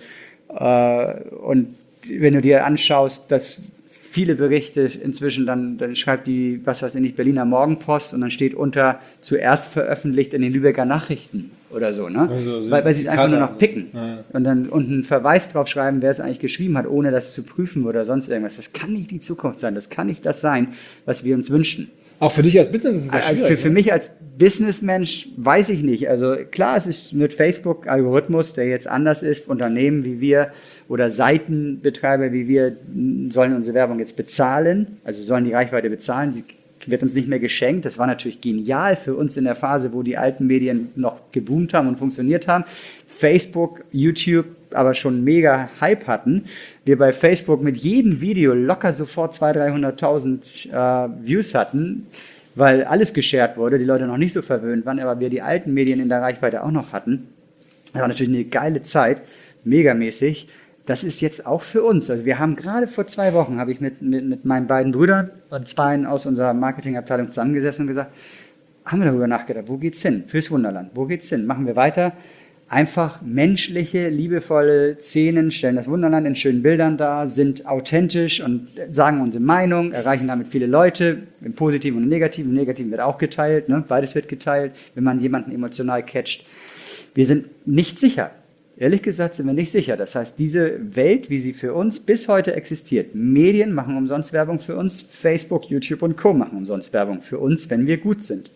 Äh, und wenn du dir anschaust, dass viele Berichte inzwischen, dann, dann schreibt die, was weiß ich nicht, Berliner Morgenpost und dann steht unter zuerst veröffentlicht in den Lübecker Nachrichten oder so, ne? Also, weil, weil sie es einfach nur noch picken ja. und dann unten einen Verweis drauf schreiben, wer es eigentlich geschrieben hat, ohne das zu prüfen oder sonst irgendwas. Das kann nicht die Zukunft sein, das kann nicht das sein, was wir uns wünschen. Auch für dich als Business ist es ja schwierig. Für, für mich als Businessmensch weiß ich nicht. Also klar, es ist mit Facebook-Algorithmus, der jetzt anders ist. Unternehmen wie wir oder Seitenbetreiber wie wir sollen unsere Werbung jetzt bezahlen. Also sollen die Reichweite bezahlen. Sie wird uns nicht mehr geschenkt. Das war natürlich genial für uns in der Phase, wo die alten Medien noch geboomt haben und funktioniert haben. Facebook, YouTube aber schon mega Hype hatten. Wir bei Facebook mit jedem Video locker sofort zweihunderttausend, dreihunderttausend äh, Views hatten, weil alles geshared wurde, die Leute noch nicht so verwöhnt waren, aber wir die alten Medien in der Reichweite auch noch hatten. Das war natürlich eine geile Zeit, megamäßig. Das ist jetzt auch für uns. Also wir haben gerade vor zwei Wochen, habe ich mit, mit, mit meinen beiden Brüdern und zwei aus unserer Marketingabteilung zusammengesessen und gesagt, haben wir darüber nachgedacht, wo geht's hin? Fürs Wunderland, wo geht's hin? Machen wir weiter? Einfach menschliche, liebevolle Szenen, stellen das Wunderland in schönen Bildern dar, sind authentisch und sagen unsere Meinung, erreichen damit viele Leute, im Positiven und im Negativen. Im Negativen wird auch geteilt, ne? Beides wird geteilt, wenn man jemanden emotional catcht. Wir sind nicht sicher. Ehrlich gesagt sind wir nicht sicher. Das heißt, diese Welt, wie sie für uns bis heute existiert, Medien machen umsonst Werbung für uns, Facebook, YouTube und Co. machen umsonst Werbung für uns, wenn wir gut sind,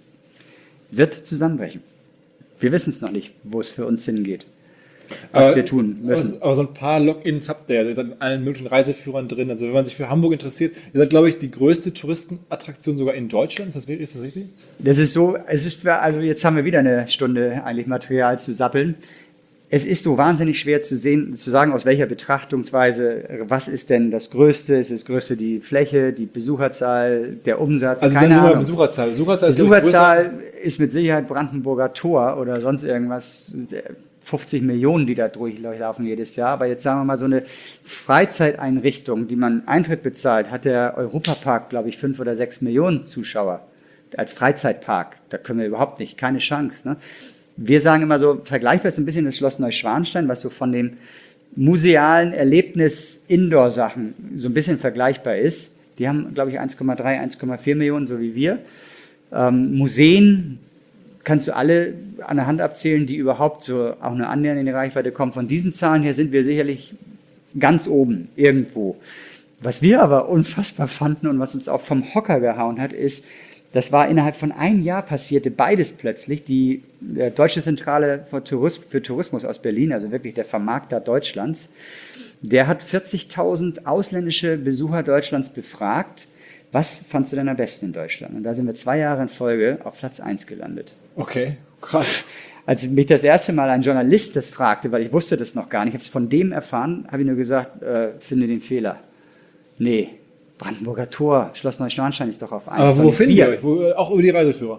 wird zusammenbrechen. Wir wissen es noch nicht, wo es für uns hingeht, was aber, wir tun müssen. Aber, aber so ein paar Logins habt ihr ja, ihr seid in allen möglichen Reiseführern drin. Also wenn man sich für Hamburg interessiert, ihr seid, glaube ich, die größte Touristenattraktion sogar in Deutschland. Ist das, ist das richtig? Das ist so, es ist, also jetzt haben wir wieder eine Stunde eigentlich Material zu sappeln. Es ist so wahnsinnig schwer zu sehen, zu sagen, aus welcher Betrachtungsweise, was ist denn das Größte? Ist das Größte die Fläche, die Besucherzahl, der Umsatz? Also keine dann nur Ahnung. Besucherzahl. Besucherzahl, Besucherzahl ist mit Sicherheit Brandenburger Tor oder sonst irgendwas, fünfzig Millionen, die da durchlaufen jedes Jahr. Aber jetzt sagen wir mal so eine Freizeiteinrichtung, die man Eintritt bezahlt, hat der Europapark, glaube ich, fünf oder sechs Millionen Zuschauer als Freizeitpark. Da können wir überhaupt nicht, keine Chance, ne? Wir sagen immer so, vergleichbar ist ein bisschen das Schloss Neuschwanstein, was so von dem musealen Erlebnis Indoor-Sachen so ein bisschen vergleichbar ist. Die haben, glaube ich, eins Komma drei, eins Komma vier Millionen, so wie wir. Ähm, Museen kannst du alle an der Hand abzählen, die überhaupt so auch nur annähernd in die Reichweite kommen. Von diesen Zahlen her sind wir sicherlich ganz oben irgendwo. Was wir aber unfassbar fanden und was uns auch vom Hocker gehauen hat, ist, das war innerhalb von einem Jahr passierte beides plötzlich. Die äh, Deutsche Zentrale für, Tourism, für Tourismus aus Berlin, also wirklich der Vermarkter Deutschlands, der hat vierzigtausend ausländische Besucher Deutschlands befragt. Was fandst du denn am besten in Deutschland? Und da sind wir zwei Jahre in Folge auf Platz eins gelandet. Okay, krass. Als mich das erste Mal ein Journalist das fragte, weil ich wusste das noch gar nicht, ich habe es von dem erfahren, habe ich nur gesagt, äh, finde den Fehler. Nee. Brandenburger Tor, Schloss Neuschwanstein ist doch auf eins. Aber wo finden wir euch? Wo, auch über die Reiseführer?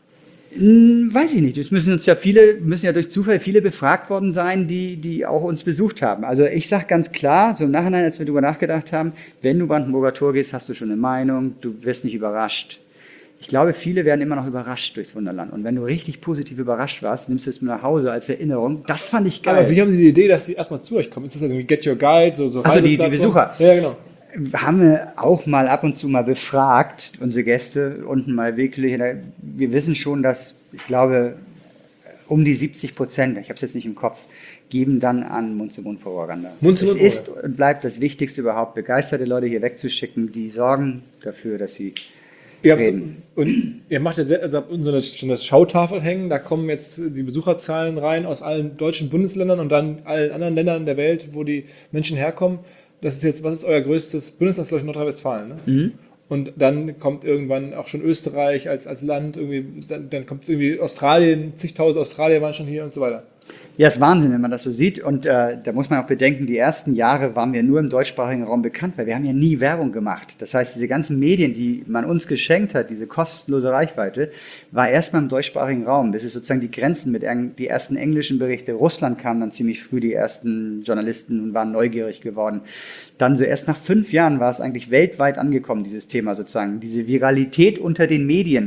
Hm, weiß ich nicht. Es müssen uns ja viele, müssen ja durch Zufall viele befragt worden sein, die, die auch uns besucht haben. Also ich sage ganz klar, so im Nachhinein, als wir darüber nachgedacht haben, wenn du Brandenburger Tor gehst, hast du schon eine Meinung, du wirst nicht überrascht. Ich glaube, viele werden immer noch überrascht durchs Wunderland. Und wenn du richtig positiv überrascht warst, nimmst du es mit nach Hause als Erinnerung. Das fand ich geil. Aber wie haben Sie die Idee, dass Sie erstmal zu euch kommen? Ist das also Get Your Guide? So, so also die, die Besucher? Ja, genau. Haben wir auch mal ab und zu mal befragt, unsere Gäste, unten mal wirklich. Wir wissen schon, dass, ich glaube, um die siebzig Prozent, ich habe es jetzt nicht im Kopf, geben dann an Mund-zu-Mund-Propaganda. Mund-zu-Mund es ist und bleibt das Wichtigste überhaupt, begeisterte Leute hier wegzuschicken, die sorgen dafür, dass sie ihr reden. So, und ihr macht ja sehr, also habt so eine, schon das Schautafel hängen, da kommen jetzt die Besucherzahlen rein aus allen deutschen Bundesländern und dann allen anderen Ländern der Welt, wo die Menschen herkommen. Das ist jetzt, was ist euer größtes Bundesland? Glaube ich, Nordrhein-Westfalen, ne? Mhm. Und dann kommt irgendwann auch schon Österreich als, als Land, irgendwie, dann, dann kommt irgendwie Australien, zigtausend Australier waren schon hier und so weiter. Ja, ist Wahnsinn, wenn man das so sieht. Und äh, da muss man auch bedenken, die ersten Jahre waren wir nur im deutschsprachigen Raum bekannt, weil wir haben ja nie Werbung gemacht. Das heißt, diese ganzen Medien, die man uns geschenkt hat, diese kostenlose Reichweite, war erstmal im deutschsprachigen Raum. Das ist sozusagen die Grenzen mit die ersten englischen Berichte. Russland kamen dann ziemlich früh, die ersten Journalisten, und waren neugierig geworden. Dann so erst nach fünf Jahren war es eigentlich weltweit angekommen, dieses Thema sozusagen. Diese Viralität unter den Medien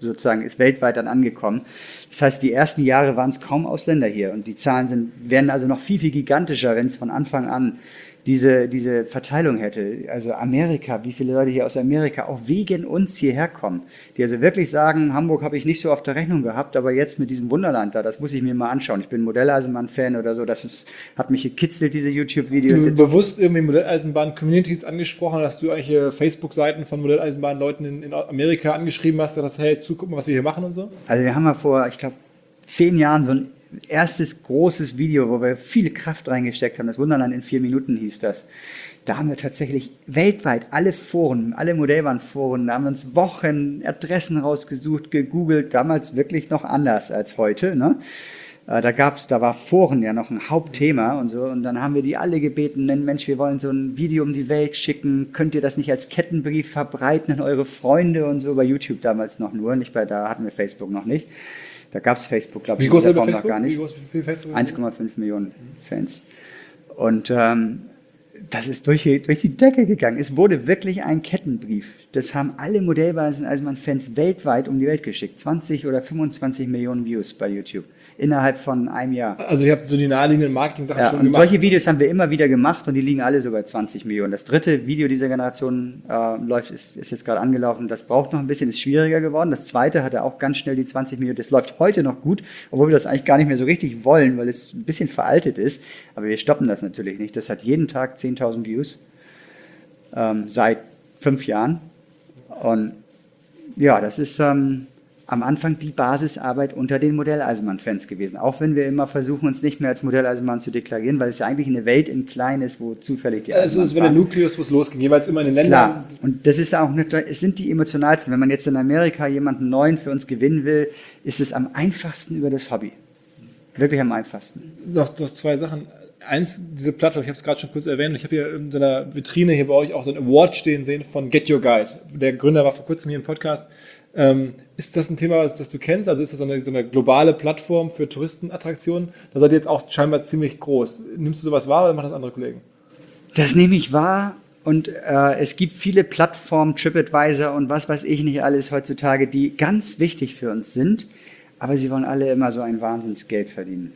sozusagen, ist weltweit dann angekommen. Das heißt, die ersten Jahre waren es kaum Ausländer hier und die Zahlen sind, werden also noch viel, viel gigantischer, wenn es von Anfang an diese, diese Verteilung hätte. Also Amerika, wie viele Leute hier aus Amerika auch wegen uns hierher kommen, die also wirklich sagen, Hamburg habe ich nicht so auf der Rechnung gehabt, aber jetzt mit diesem Wunderland da, das muss ich mir mal anschauen. Ich bin Modelleisenbahn-Fan oder so, das ist, hat mich gekitzelt, diese YouTube-Videos. Du bewusst irgendwie Modelleisenbahn-Communities angesprochen, dass du eigentlich Facebook-Seiten von Modelleisenbahn-Leuten in, in Amerika angeschrieben hast, dass hey, zu, guck mal, was wir hier machen und so? Also wir haben ja vor, ich glaube, zehn Jahren so ein erstes großes Video, wo wir viel Kraft reingesteckt haben. Das Wunderland in vier Minuten hieß das. Da haben wir tatsächlich weltweit alle Foren, alle Modellbahnforen, da haben wir uns Wochen Adressen rausgesucht, gegoogelt, damals wirklich noch anders als heute, ne? Da gab's, da war Foren ja noch ein Hauptthema und so. Und dann haben wir die alle gebeten, Mensch, wir wollen so ein Video um die Welt schicken. Könnt ihr das nicht als Kettenbrief verbreiten an eure Freunde und so? Bei YouTube damals noch nur, nicht bei, da hatten wir Facebook noch nicht. Da gab es Facebook, glaube ich, in der Form noch gar nicht. Wie groß ist Facebook? eins Komma fünf Millionen Fans. Und ähm, das ist durch, durch die Decke gegangen. Es wurde wirklich ein Kettenbrief. Das haben alle Modellbasen-Eisenbahn-Fans weltweit um die Welt geschickt. zwanzig oder fünfundzwanzig Millionen Views bei YouTube. Innerhalb von einem Jahr. Also ihr habt so die naheliegenden Marketing-Sachen ja, schon und gemacht. Solche Videos haben wir immer wieder gemacht und die liegen alle so bei zwanzig Millionen. Das dritte Video dieser Generation äh, läuft, ist, ist jetzt gerade angelaufen. Das braucht noch ein bisschen, ist schwieriger geworden. Das zweite hatte auch ganz schnell die zwanzig Millionen. Das läuft heute noch gut, obwohl wir das eigentlich gar nicht mehr so richtig wollen, weil es ein bisschen veraltet ist. Aber wir stoppen das natürlich nicht. Das hat jeden Tag zehntausend Views ähm, seit fünf Jahren. Und ja, das ist ähm, am Anfang die Basisarbeit unter den Modelleisenbahn-Fans gewesen. Auch wenn wir immer versuchen, uns nicht mehr als Modelleisenbahn zu deklarieren, weil es ja eigentlich eine Welt in klein ist, wo zufällig die Also es wäre der Nukleus, wo es losging, jeweils immer in den Ländern. Klar, und das ist auch nicht, es sind die emotionalsten. Wenn man jetzt in Amerika jemanden neuen für uns gewinnen will, ist es am einfachsten über das Hobby. Wirklich am einfachsten. Noch, noch zwei Sachen. Eins, diese Plattform, ich habe es gerade schon kurz erwähnt, ich habe hier in so einer Vitrine hier bei euch auch so ein Award stehen sehen von Get Your Guide. Der Gründer war vor kurzem hier im Podcast. Ähm, ist das ein Thema, das du kennst? Also ist das so eine, so eine globale Plattform für Touristenattraktionen? Da seid ihr jetzt auch scheinbar ziemlich groß. Nimmst du sowas wahr oder machen das andere Kollegen? Das nehme ich wahr und äh, es gibt viele Plattformen, TripAdvisor und was weiß ich nicht alles heutzutage, die ganz wichtig für uns sind, aber sie wollen alle immer so ein Wahnsinnsgeld verdienen.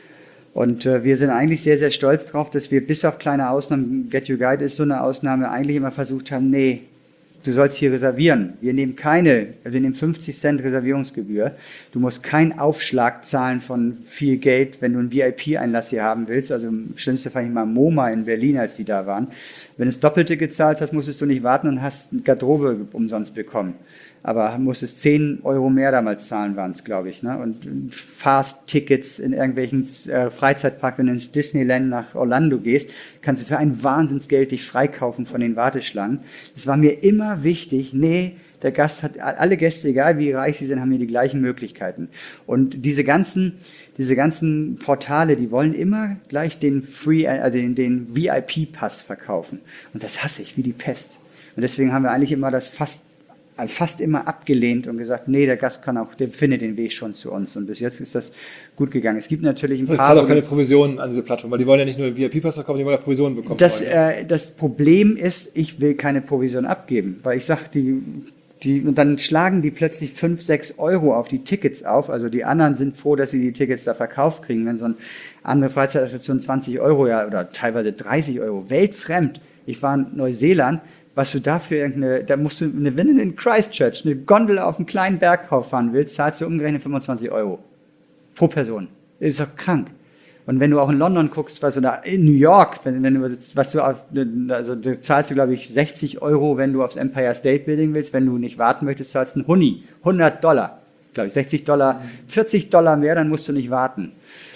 Und äh, wir sind eigentlich sehr, sehr stolz drauf, dass wir bis auf kleine Ausnahmen, Get Your Guide ist so eine Ausnahme, eigentlich immer versucht haben, nee, du sollst hier reservieren. Wir nehmen keine, wir nehmen fünfzig Cent Reservierungsgebühr. Du musst keinen Aufschlag zahlen von viel Geld, wenn du einen V I P-Einlass hier haben willst. Also im schlimmsten Fall mal MoMA in Berlin, als die da waren. Wenn du das Doppelte gezahlt hast, musstest du nicht warten und hast eine Garderobe umsonst bekommen. Aber musstest zehn Euro mehr damals zahlen, waren es, glaube ich. Ne? Und Fast-Tickets in irgendwelchen äh, Freizeitparks, wenn du ins Disneyland nach Orlando gehst, kannst du für ein Wahnsinnsgeld dich freikaufen von den Warteschlangen. Es war mir immer wichtig, nee, der Gast hat, alle Gäste, egal wie reich sie sind, haben hier die gleichen Möglichkeiten. Und diese ganzen, diese ganzen Portale, die wollen immer gleich den Free, also den, den V I P-Pass verkaufen. Und das hasse ich wie die Pest. Und deswegen haben wir eigentlich immer das fast fast immer abgelehnt und gesagt, nee, der Gast kann auch, der findet den Weg schon zu uns. Und bis jetzt ist das gut gegangen. Es gibt natürlich ein das paar... Das zahlt auch keine Provisionen an diese Plattform, weil die wollen ja nicht nur V I P-Pass verkaufen, die wollen ja Provisionen bekommen. Das, äh, das Problem ist, ich will keine Provision abgeben, weil ich sage, die, die, und dann schlagen die plötzlich fünf, sechs Euro auf die Tickets auf. Also die anderen sind froh, dass sie die Tickets da verkauft kriegen. Wenn so eine andere Freizeitattraktion zwanzig Euro ja, oder teilweise dreißig Euro, weltfremd. Ich war in Neuseeland, was du dafür irgendeine, da musst du, eine, wenn du in Christchurch eine Gondel auf einen kleinen Berg fahren willst, zahlst du umgerechnet fünfundzwanzig Euro pro Person. Das ist doch krank. Und wenn du auch in London guckst, was oder in New York, wenn, wenn du, was du auf, also da zahlst du, glaube ich, sechzig Euro, wenn du aufs Empire State Building willst, wenn du nicht warten möchtest, zahlst du einen Huni, hundert Dollar, glaube ich, sechzig Dollar, vierzig Dollar mehr, dann musst du nicht warten.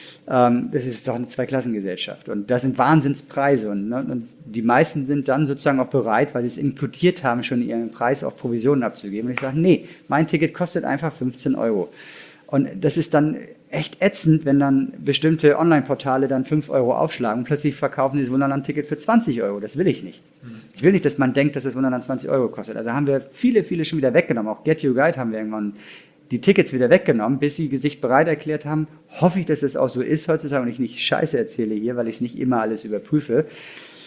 Das ist doch eine Zweiklassengesellschaft und das sind Wahnsinnspreise und, ne, und die meisten sind dann sozusagen auch bereit, weil sie es inkludiert haben, schon ihren Preis auf Provisionen abzugeben. Und ich sage, nee, mein Ticket kostet einfach fünfzehn Euro. Und das ist dann echt ätzend, wenn dann bestimmte Online-Portale dann fünf Euro aufschlagen und plötzlich verkaufen dieses Wunderland-Ticket für zwanzig Euro. Das will ich nicht. Ich will nicht, dass man denkt, dass das Wunderland zwanzig Euro kostet. Also haben wir viele, viele schon wieder weggenommen. Auch Get Your Guide haben wir irgendwann die Tickets wieder weggenommen, bis sie sich bereit erklärt haben. Hoffe ich, dass es auch so ist heutzutage und ich nicht Scheiße erzähle hier, weil ich es nicht immer alles überprüfe.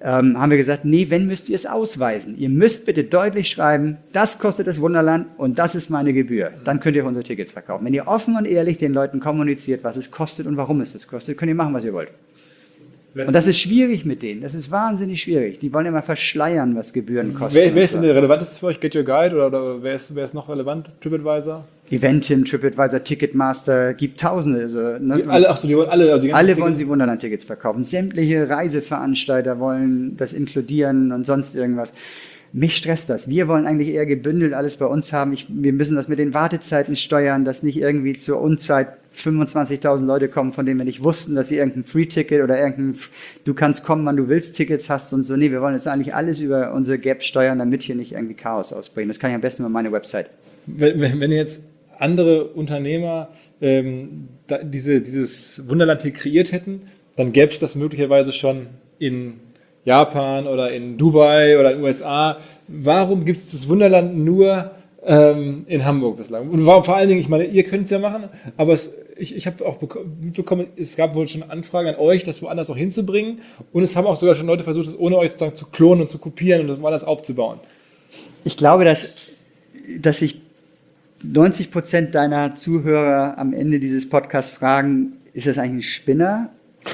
ähm, haben wir gesagt, nee, wenn müsst ihr es ausweisen. Ihr müsst bitte deutlich schreiben, das kostet das Wunderland und das ist meine Gebühr. Dann könnt ihr unsere Tickets verkaufen. Wenn ihr offen und ehrlich den Leuten kommuniziert, was es kostet und warum es das kostet, könnt ihr machen, was ihr wollt. Und das ist schwierig mit denen. Das ist wahnsinnig schwierig. Die wollen immer verschleiern, was Gebühren kosten. Wer, wer ist denn der relevanteste für euch? Get Your Guide oder, oder wer, ist, wer ist noch relevant? TripAdvisor? Eventim, TripAdvisor, Ticketmaster, gibt Tausende. Also, ne? Die, alle, achso, die wollen alle. Also die alle Tickets. wollen sie Wunderland-Tickets verkaufen. Sämtliche Reiseveranstalter wollen das inkludieren und sonst irgendwas. Mich stresst das. Wir wollen eigentlich eher gebündelt alles bei uns haben. Ich, wir müssen das mit den Wartezeiten steuern, dass nicht irgendwie zur Unzeit fünfundzwanzigtausend Leute kommen, von denen wir nicht wussten, dass sie irgendein Free-Ticket oder irgendein du kannst kommen, wann du willst, Tickets hast und so. Nee, wir wollen jetzt eigentlich alles über unsere Gap steuern, damit hier nicht irgendwie Chaos ausbrechen. Das kann ich am besten über meine Website. Wenn, wenn, wenn jetzt andere Unternehmer ähm, da, diese, dieses Wunderland hier kreiert hätten, dann gäbe es das möglicherweise schon in Japan oder in Dubai oder in den U S A. Warum gibt es das Wunderland nur ähm, in Hamburg bislang? Und warum, vor allen Dingen, ich meine, ihr könnt es ja machen, aber es, ich, ich habe auch mitbekommen, es gab wohl schon Anfragen an euch, das woanders auch hinzubringen. Und es haben auch sogar schon Leute versucht, das ohne euch sozusagen zu klonen und zu kopieren und das woanders aufzubauen. Ich glaube, dass, dass sich neunzig Prozent deiner Zuhörer am Ende dieses Podcasts fragen, ist das eigentlich ein Spinner?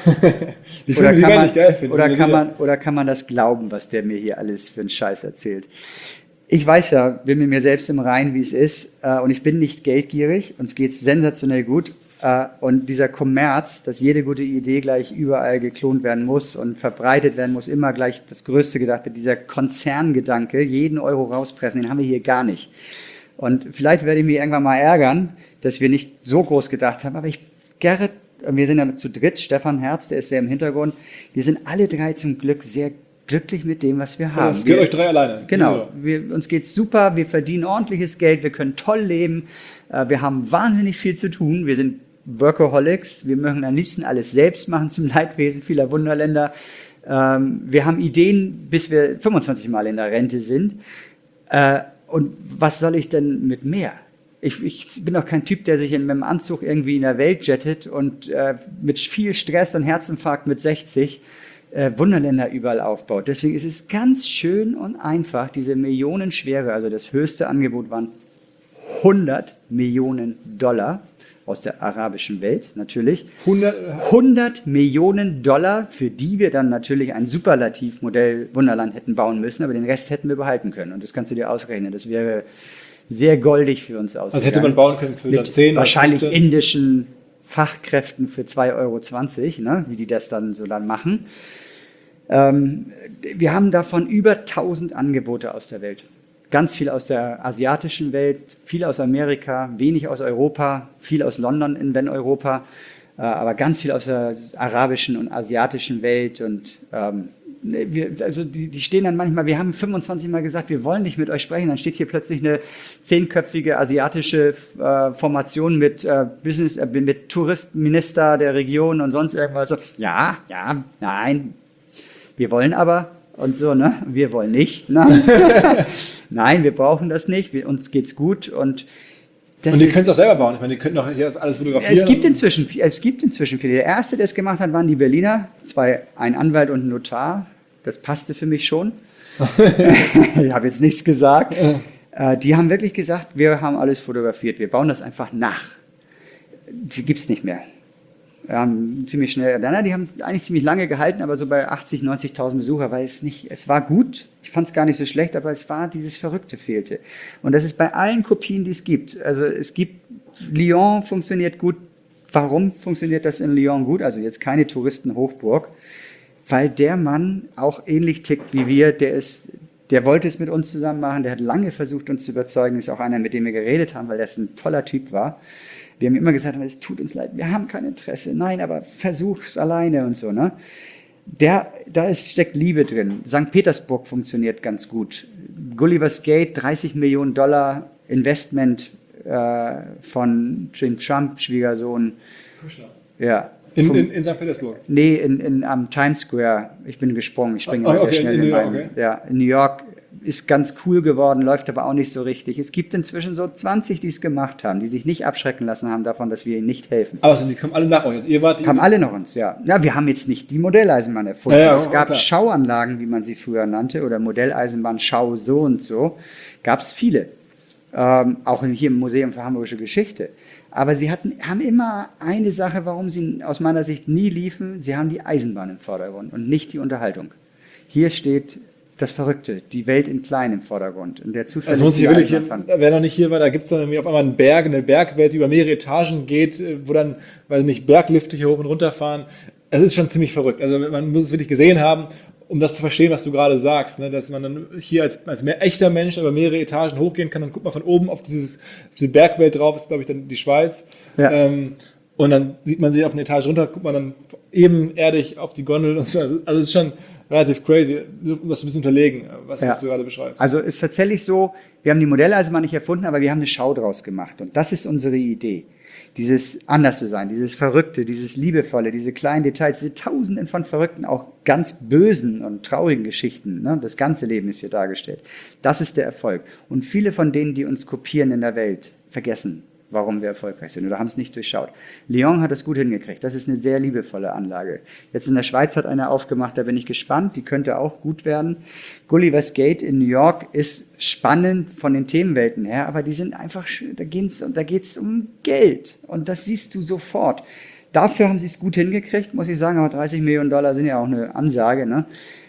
die oder, Filme, kann die man, nicht geil finden, oder, kann man, oder kann man das glauben, was der mir hier alles für einen Scheiß erzählt? Ich weiß ja, bin mit mir selbst im Reinen, wie es ist, äh, und ich bin nicht geldgierig, uns geht es sensationell gut. Äh, und dieser Kommerz, dass jede gute Idee gleich überall geklont werden muss und verbreitet werden muss, immer gleich das Größte gedacht wird, dieser Konzerngedanke, jeden Euro rauspressen, den haben wir hier gar nicht. Und vielleicht werde ich mich irgendwann mal ärgern, dass wir nicht so groß gedacht haben, aber ich, Gerrit, wir sind ja zu dritt, Stefan Herz, der ist sehr im Hintergrund, wir sind alle drei zum Glück sehr glücklich mit dem, was wir haben. Es geht wir, euch drei alleine. Genau, wir, uns geht's super, wir verdienen ordentliches Geld, wir können toll leben, äh, wir haben wahnsinnig viel zu tun, wir sind Workaholics, wir möchten am liebsten alles selbst machen zum Leidwesen vieler Wunderländer. Ähm, wir haben Ideen, bis wir fünfundzwanzig Mal in der Rente sind. Äh, und was soll ich denn mit mehr? Ich, ich bin doch kein Typ, der sich in, mit dem Anzug irgendwie in der Welt jettet und äh, mit viel Stress und Herzinfarkt mit sechzig äh, Wunderländer überall aufbaut. Deswegen ist es ganz schön und einfach, diese millionenschwere, also das höchste Angebot waren hundert Millionen Dollar aus der arabischen Welt natürlich. hundert, hundert Millionen Dollar, für die wir dann natürlich ein Superlativmodell Wunderland hätten bauen müssen, aber den Rest hätten wir behalten können. Und das kannst du dir ausrechnen. Das wäre sehr goldig für uns ausgegangen. Also hätte man bauen können für mit zehn wahrscheinlich oder fünfzehn indischen Fachkräften für zwei Euro zwanzig, ne, wie die das dann so dann machen. Ähm, wir haben davon über tausend Angebote aus der Welt. Ganz viel aus der asiatischen Welt, viel aus Amerika, wenig aus Europa, viel aus London in wenn Europa, äh, aber ganz viel aus der arabischen und asiatischen Welt. Und ähm, wir, also die, die stehen dann manchmal, wir haben fünfundzwanzig Mal gesagt, wir wollen nicht mit euch sprechen, dann steht hier plötzlich eine zehnköpfige asiatische äh, Formation mit, äh, Business, äh, mit Touristenminister der Region und sonst irgendwas. So, ja, ja, nein, wir wollen aber und so, ne? Wir wollen nicht, ne? Nein, wir brauchen das nicht, wir, uns geht's gut. Und, das und ihr ist, könnt es auch selber bauen. Ich meine, ihr könnt auch hier das alles fotografieren. Es gibt inzwischen, es gibt inzwischen viele. Der erste, der es gemacht hat, waren die Berliner. Zwei, ein Anwalt und ein Notar. Das passte für mich schon. Ich habe jetzt nichts gesagt. Äh, die haben wirklich gesagt, wir haben alles fotografiert. Wir bauen das einfach nach. Die gibt es nicht mehr. Wir haben ziemlich schnell, na, die haben eigentlich ziemlich lange gehalten, aber so bei achtzig, neunzigtausend Besucher, weil es nicht, es war gut, ich fand es gar nicht so schlecht, aber es war, dieses Verrückte fehlte. Und das ist bei allen Kopien, die es gibt. Also es gibt, Lyon funktioniert gut. Warum funktioniert das in Lyon gut? Also jetzt keine Touristenhochburg, weil der Mann auch ähnlich tickt wie wir, der ist, der wollte es mit uns zusammen machen, der hat lange versucht, uns zu überzeugen, ist auch einer, mit dem wir geredet haben, weil das ein toller Typ war. Wir haben immer gesagt, es tut uns leid, wir haben kein Interesse. Nein, aber versuch's alleine und so, ne? Der, da ist, steckt Liebe drin. Sankt Petersburg funktioniert ganz gut. Gulliver's Gate, dreißig Millionen Dollar Investment äh, von Jim Trump, Schwiegersohn. Kuschner. Ja. In, in, in Sankt Petersburg? Nee, in, in, am Times Square. Ich bin gesprungen, ich springe oh, immer okay, sehr schnell in, in, in New York, meinen, okay. ja, in New York. ist ganz cool geworden, läuft aber auch nicht so richtig. Es gibt inzwischen so zwanzig, die es gemacht haben, die sich nicht abschrecken lassen haben davon, dass wir ihnen nicht helfen. Aber also die kommen alle nach euch. Ihr wart die Kamen alle nach uns, ja. Ja, wir haben jetzt nicht die Modelleisenbahn erfunden. Ja, ja, es gab klar. Schauanlagen, wie man sie früher nannte, oder Modelleisenbahn Schau so und so. Gab es viele. Ähm, auch hier im Museum für Hamburgische Geschichte. Aber sie hatten, haben immer eine Sache, warum sie aus meiner Sicht nie liefen. Sie haben die Eisenbahn im Vordergrund und nicht die Unterhaltung. Hier steht das Verrückte, die Welt in klein im Vordergrund. Und der Zufall Also muss ich wirklich, hier, wer noch nicht hier war, da gibt es dann irgendwie auf einmal einen Berg, eine Bergwelt, die über mehrere Etagen geht, wo dann, weil nicht Berglifte hier hoch und runter fahren. Es ist schon ziemlich verrückt. Also man muss es wirklich gesehen haben, um das zu verstehen, was du gerade sagst, ne? Dass man dann hier als, als mehr echter Mensch über mehrere Etagen hochgehen kann, dann guckt man von oben auf, dieses, auf diese Bergwelt drauf, ist glaube ich dann die Schweiz. Ja. Ähm, und dann sieht man sich auf eine Etage runter, guckt man dann ebenerdig auf die Gondel. Und so. Also es ist schon relativ crazy, um das ein bisschen unterlegen, was, Ja. was du gerade beschreibst. Also ist tatsächlich so, wir haben die Modelleisenbahn nicht erfunden, aber wir haben eine Schau draus gemacht. Und das ist unsere Idee. Dieses anders zu sein, dieses Verrückte, dieses Liebevolle, diese kleinen Details, diese Tausenden von verrückten, auch ganz bösen und traurigen Geschichten. Ne? Das ganze Leben ist hier dargestellt. Das ist der Erfolg. Und viele von denen, die uns kopieren in der Welt, vergessen, warum wir erfolgreich sind oder haben es nicht durchschaut. Lyon hat es gut hingekriegt. Das ist eine sehr liebevolle Anlage. Jetzt in der Schweiz hat eine aufgemacht, da bin ich gespannt. Die könnte auch gut werden. Gulliver's Gate in New York ist spannend von den Themenwelten her, aber die sind einfach, da geht's, da geht's um Geld. Und das siehst du sofort. Dafür haben sie es gut hingekriegt, muss ich sagen. Aber dreißig Millionen Dollar sind ja auch eine Ansage, ne?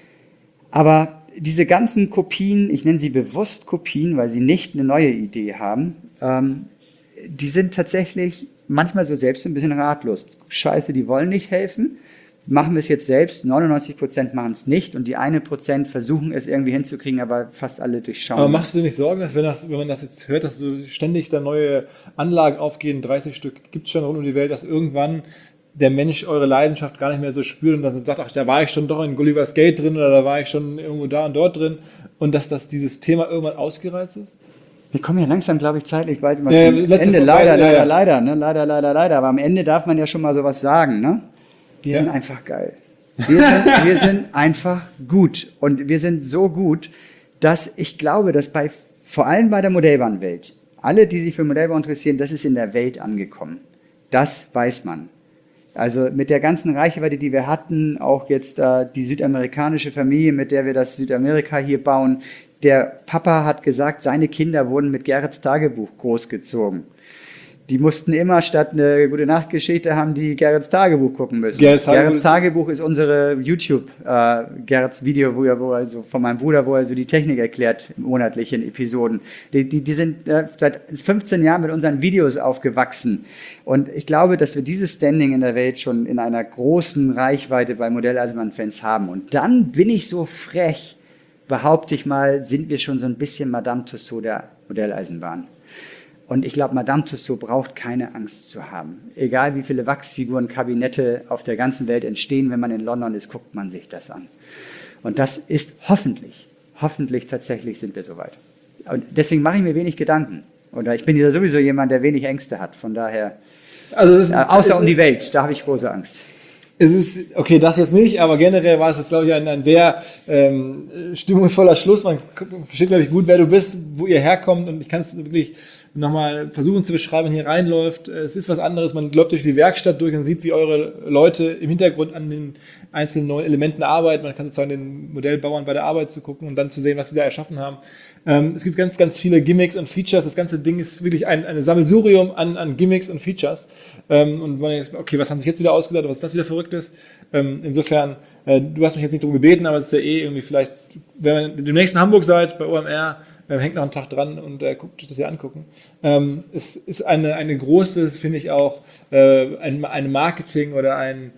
Aber diese ganzen Kopien, ich nenne sie bewusst Kopien, weil sie nicht eine neue Idee haben, ähm, die sind tatsächlich manchmal so selbst ein bisschen ratlos. Scheiße, die wollen nicht helfen. Machen wir es jetzt selbst. neunundneunzig Prozent machen es nicht und die eine Prozent versuchen es irgendwie hinzukriegen, aber fast alle durchschauen. Aber machst du dir nicht Sorgen, dass wenn, das, wenn man das jetzt hört, dass so ständig da neue Anlagen aufgehen, dreißig Stück gibt es schon rund um die Welt, dass irgendwann der Mensch eure Leidenschaft gar nicht mehr so spürt und dann sagt, ach, da war ich schon doch in Gulliver's Gate drin oder da war ich schon irgendwo da und dort drin und dass das dieses Thema irgendwann ausgereizt ist? Wir kommen ja langsam, glaube ich, zeitlich bald mal Ja, zum letzte Ende. Frage, Leider, ja, leider, ja. leider, ne? Leider, leider, leider. Aber am Ende darf man ja schon mal sowas sagen, ne? Wir Ja. sind einfach geil. Wir sind, wir sind einfach gut. Und wir sind so gut, dass ich glaube, dass bei, vor allem bei der Modellbahnwelt, alle, die sich für Modellbau interessieren, das ist in der Welt angekommen. Das weiß man. Also mit der ganzen Reichweite, die wir hatten, auch jetzt äh, die südamerikanische Familie, mit der wir das Südamerika hier bauen, der Papa hat gesagt, seine Kinder wurden mit Gerrits Tagebuch großgezogen. Die mussten immer statt eine Gute-Nacht-Geschichte haben die Gerrits Tagebuch gucken müssen. Gerrits Tagebuch, Gerrits Tagebuch ist unsere YouTube, äh, Gerrits Video, wo er, wo er so von meinem Bruder, wo er so die Technik erklärt, monatlich in Episoden. Die, die, die sind äh, seit fünfzehn Jahren mit unseren Videos aufgewachsen. Und ich glaube, dass wir dieses Standing in der Welt schon in einer großen Reichweite bei Modelleisenbahn-Fans haben. Und dann bin ich so frech, behaupte ich mal, sind wir schon so ein bisschen Madame Tussauds der Modelleisenbahn. Und ich glaube, Madame Tussauds braucht keine Angst zu haben. Egal wie viele Wachsfiguren, Kabinette auf der ganzen Welt entstehen, wenn man in London ist, guckt man sich das an. Und das ist hoffentlich, hoffentlich tatsächlich sind wir soweit. Und deswegen mache ich mir wenig Gedanken. Oder ich bin ja sowieso jemand, der wenig Ängste hat. Von daher, Also das ist, äh, außer ist, um die Welt, da habe ich große Angst. Es ist, okay, das jetzt nicht, aber generell war es jetzt, glaube ich, ein, ein sehr ähm, stimmungsvoller Schluss. Man versteht, glaube ich, gut, wer du bist, wo ihr herkommt und ich kann es wirklich nochmal versuchen zu beschreiben, wenn hier reinläuft. Es ist was anderes, man läuft durch die Werkstatt durch und sieht, wie eure Leute im Hintergrund an den einzelnen neuen Elementen arbeiten. Man kann sozusagen den Modellbauern bei der Arbeit zu gucken und dann zu sehen, was sie da erschaffen haben. Ähm, es gibt ganz, ganz viele Gimmicks und Features. Das ganze Ding ist wirklich ein, ein Sammelsurium an, an Gimmicks und Features. Ähm, und wenn jetzt, okay, was haben sich jetzt wieder ausgedacht, was ist das wieder Verrücktes? Ähm, insofern, äh, du hast mich jetzt nicht darum gebeten, aber es ist ja eh irgendwie vielleicht, wenn ihr demnächst in Hamburg seid, bei O M R, äh, hängt noch ein Tag dran und äh, guckt euch das hier angucken. Ähm, es ist eine, eine große, finde ich auch, äh, ein, eine Marketing oder ein,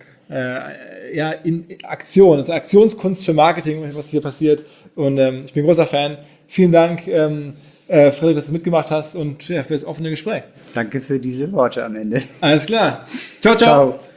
äh, ja, in Aktion, es ist Aktionskunst für Marketing, was hier passiert. Und ähm, ich bin ein großer Fan. Vielen Dank, ähm, äh, Frederik, dass du mitgemacht hast und ja, für das offene Gespräch. Danke für diese Worte am Ende. Alles klar. Ciao, ciao. Ciao.